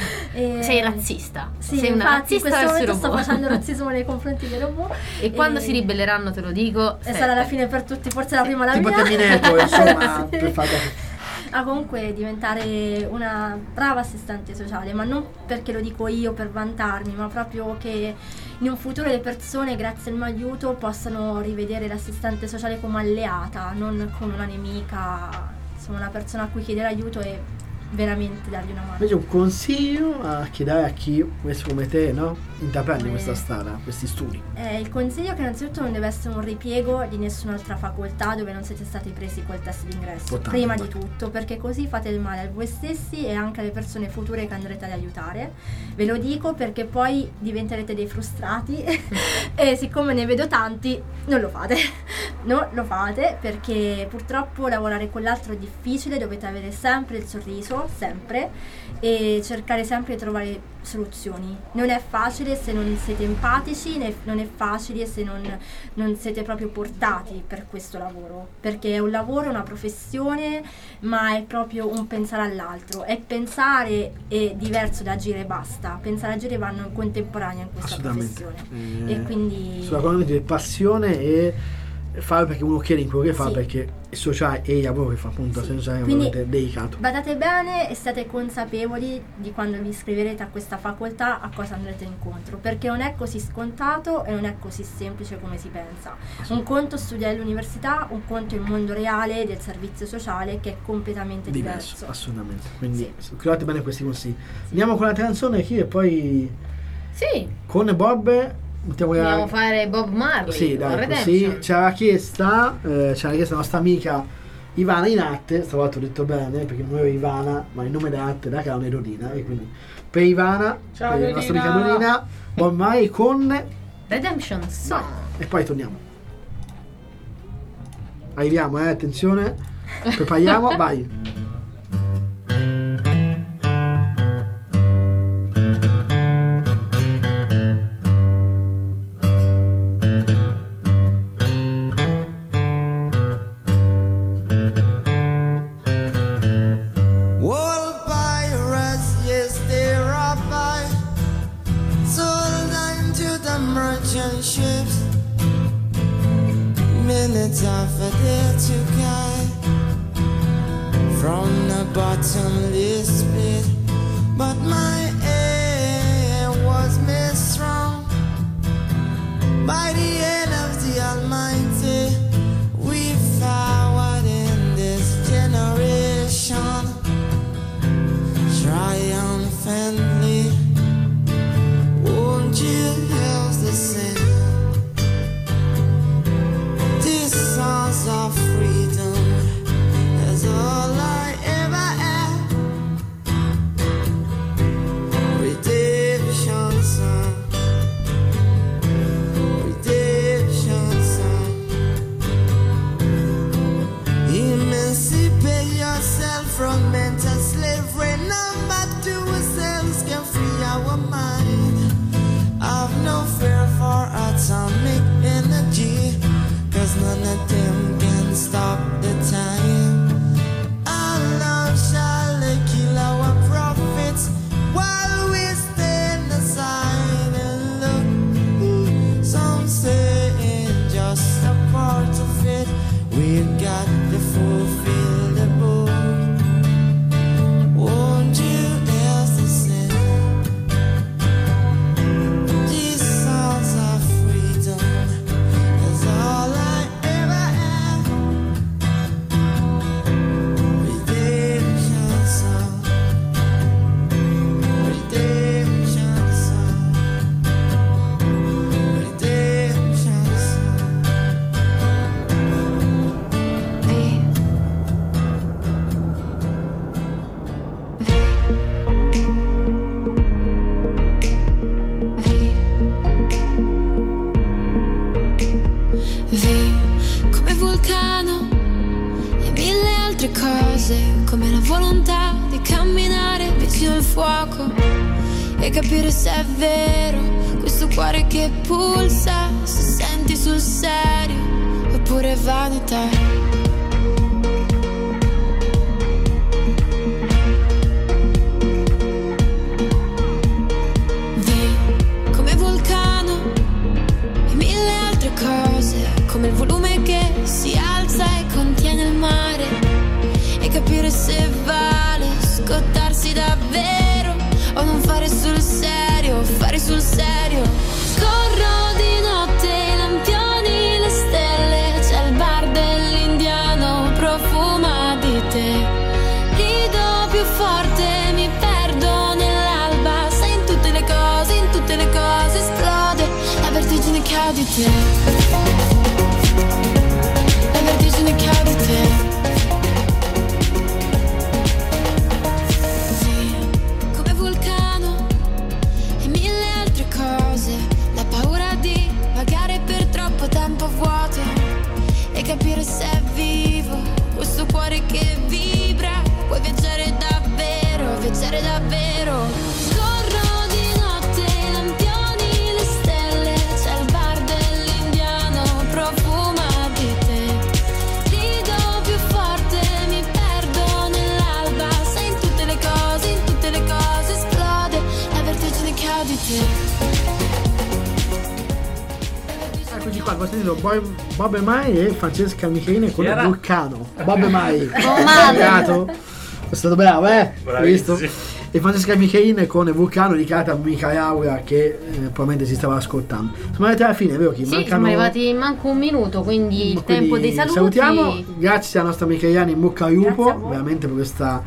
Sei razzista. Sì, sei una infatti in razzista questo verso i momento sto robot. facendo razzismo nei confronti dei robot. E quando si ribelleranno, te lo dico. E sarà la fine per tutti, forse la prima la Tipo mia. Terminator, insomma, Sì. per fare. Comunque diventare una brava assistente sociale, ma non perché lo dico io per vantarmi, ma proprio che in un futuro le persone grazie al mio aiuto possano rivedere l'assistente sociale come alleata, non come una nemica, insomma una persona a cui chiedere aiuto e veramente dargli una mano. Invece un consiglio a chiedere a chi messo come te, no? Intraprende questa strada, questi studi. Il consiglio è che innanzitutto non deve essere un ripiego di nessun'altra facoltà dove non siete stati presi col test d'ingresso, prima di tutto, perché così fate del male a voi stessi e anche alle persone future che andrete ad aiutare. Ve lo dico perché poi diventerete dei frustrati e siccome ne vedo tanti, non lo fate. Non lo fate perché purtroppo lavorare con l'altro è difficile, dovete avere sempre il sorriso, sempre, e cercare sempre di trovare soluzioni. Non è facile se non siete empatici, non è facile se non siete proprio portati per questo lavoro, perché è un lavoro, una professione, ma è proprio un pensare all'altro. E pensare è diverso da agire e basta. Pensare e agire vanno in contemporanea in questa professione. E quindi sulla cosa di passione e fare perché uno chiede in quello che fa, perché è sociale e il lavoro che fa appunto senza è veramente delicato. Badate bene e siate consapevoli di quando vi iscriverete a questa facoltà a cosa andrete incontro, perché non è così scontato e non è così semplice come si pensa. Un conto studiare all'università, un conto il mondo reale del servizio sociale che è completamente diverso. Assolutamente, quindi curate bene questi consigli. Andiamo con la canzone qui e poi con Bob Dobbiamo fare Bob Marley. Sì, dai, così ci aveva chiesta la nostra amica Ivana Inatte, stavolta ho detto bene perché non è Ivana, ma il nome d'arte da Caone è Dorina, e quindi per Ivana, ciao, per la nostra amica Dorina, Bob Marley con Redemption Song. E poi torniamo. Arriviamo, attenzione, prepariamo, vai. Ships, minutes of a day to guide from the bottomless pit, but my aim was made strong by the hand of the Almighty. We forward in this generation triumphantly. Won't you help the same? Of freedom is all I ever had. Redemption song, redemption. volontà di camminare vicino al fuoco e capire se è vero questo cuore che pulsa, se senti sul serio oppure vanità. Come il volume che si alza e contiene il mare, e capire se vale scottarsi davvero o non fare sul serio, fare sul serio. Corro di notte, i lampioni, le stelle, c'è il bar dell'indiano, profuma di te. Rido più forte, mi perdo nell'alba, sai in tutte le cose esplode la vertigine che ha di te. Che ha di te. Sì, come vulcano e mille altre cose, la paura di vagare per troppo tempo vuoto e capire se è vivo questo cuore che vibra. Puoi viaggiare davvero, viaggiare davvero. Eccoci qua, ho sentito Bob e Mai e Francesca Micheline con il Vulcano. Bob e Mai, è stato bravo, hai visto? E Francesca Micheline con il Vulcano dedicata a Mica Laura che probabilmente si stava ascoltando. Siamo arrivati alla fine, vero? Siamo arrivati manco un minuto, quindi il tempo dei saluti. Salutiamo, grazie alla nostra Micheliani, in bocca al lupo veramente per questa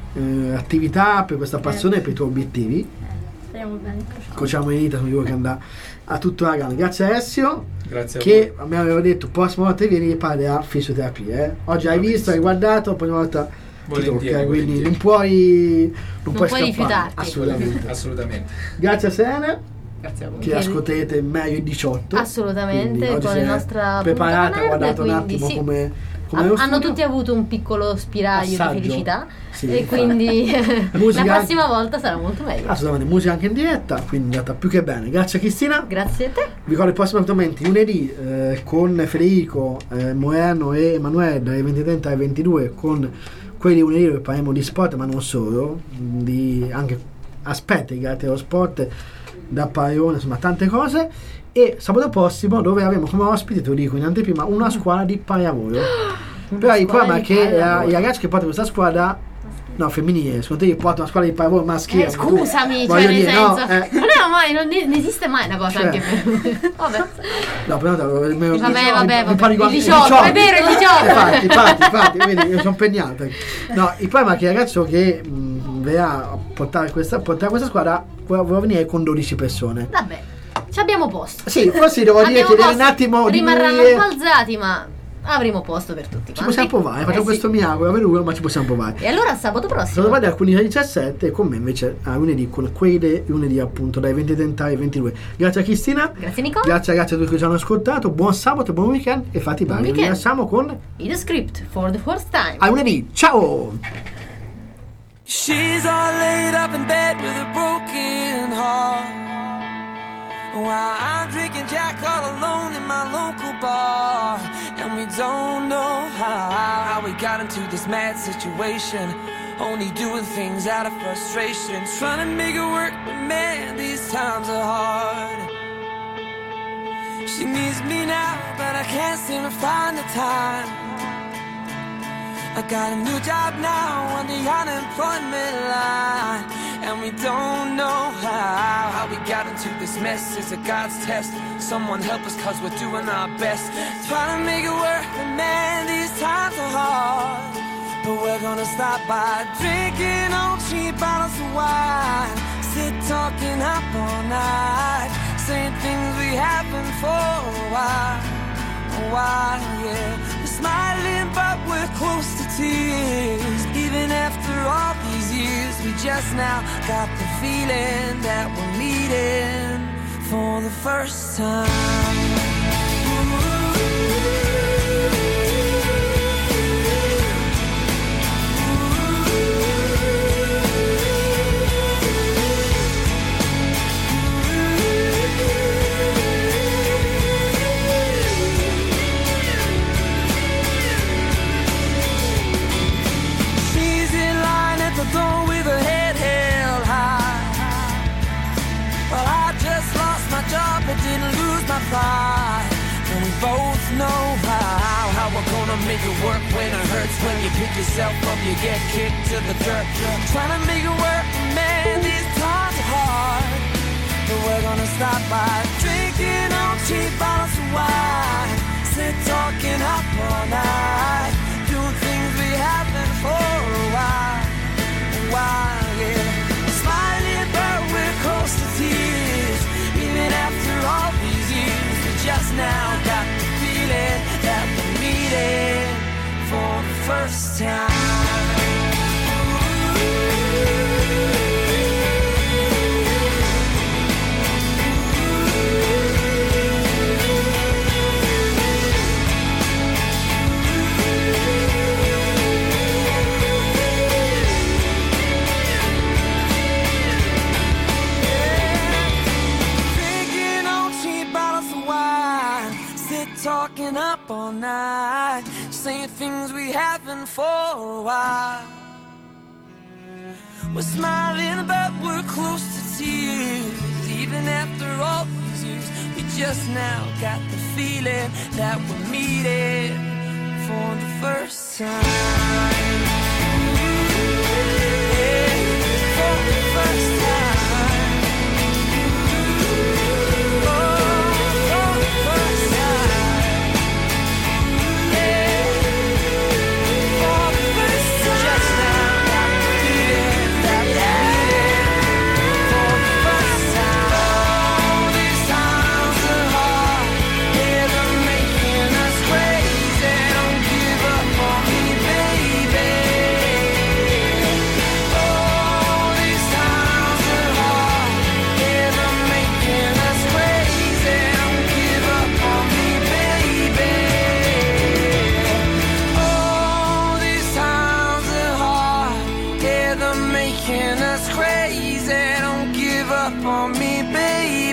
attività, per questa passione e per i tuoi obiettivi. Speriamo bene. Cociamo in Ita, sono che andrà a tutto la gana. Grazie a Alessio, grazie che a me aveva detto prossima volta vieni e parli a fisioterapia. Oggi hai visto, hai guardato, poi una volta ti tocca, quindi non puoi rifiutarti. Assolutamente. Grazie a Serena, grazie a voi, che ascolterete meglio il 18. Assolutamente, con la nostra preparata, guardate un attimo sì. come hanno tutti avuto un piccolo spiraglio di felicità, sì, e quindi la prossima volta sarà molto meglio. Assolutamente, musica anche in diretta, quindi è andata più che bene. Grazie a Cristina. Grazie a te. Vi ricordo i prossimi appuntamenti lunedì con Federico, Moreno e Emanuele dalle 20:30 alle 22, con quelli lunedì dove parliamo di sport, ma non solo, di anche aspetti legati allo sport, da pallone, insomma tante cose. E sabato prossimo dove avremo come ospite, te lo dico in anteprima, una squadra di pallavolo. Però il problema è che i ragazzi che portano questa squadra, no, femminile, secondo te io porto una squadra di pallavolo maschile? Scusami, cioè nel senso non esiste mai una cosa, cioè, anche per vabbè. No, però vabbè. Il 18, è vero, il 18. Infatti, vedi, io sono impegnato. No, il problema è che il ragazzo che verrà a portare questa squadra vuole venire con 12 persone. Vabbè. Ci abbiamo posto. Sì, forse devo dire che un attimo rimarranno un po' alzati, ma avremo posto per tutti. Ci possiamo provare, facciamo questo miracolo a venuto, ma ci possiamo provare. E allora sabato prossimo. Sabato dalle 15:17 e con me invece a lunedì con quei lunedì appunto dai 20:30 ai 22. Grazie a Cristina. Grazie Nico. Grazie a tutti che ci hanno ascoltato. Buon sabato, buon weekend e fatti bene. Vi lasciamo con The Script for the first time. A lunedì, ciao! She's all laid up in bed with a broken heart, while I'm drinking Jack all alone in my local bar. And we don't know how we got into this mad situation, only doing things out of frustration, trying to make it work, but man, these times are hard. She needs me now, but I can't seem to find the time. I got a new job now on the unemployment line, and we don't know how we got into this mess. Is it God's test? Someone help us, cause we're doing our best, trying to make it work, but man, these times are hard. But we're gonna stop by drinking old cheap bottles of wine, sit talking up all night, saying things we haven't for a while, yeah. We're smiling but we're close to tears, even after all these years. We just now got the feeling that we're meeting for the first time. Ooh. Trying to make it work when it hurts. When you pick yourself up, you get kicked to the dirt. Trying to make it work, man, these times are hard. But we're gonna stop by drinking on cheap bottles of wine. Sit talking up all night, doing things we haven't for a while, yeah. Smiling but we're close to tears. Even after all these years, we just now got the feeling that we're meeting for the first time. Talking up all night, saying things we haven't for a while. We're smiling but we're close to tears. Even after all these years, we just now got the feeling that we're meeting for the first time. Yeah, for the first time. On me, baby.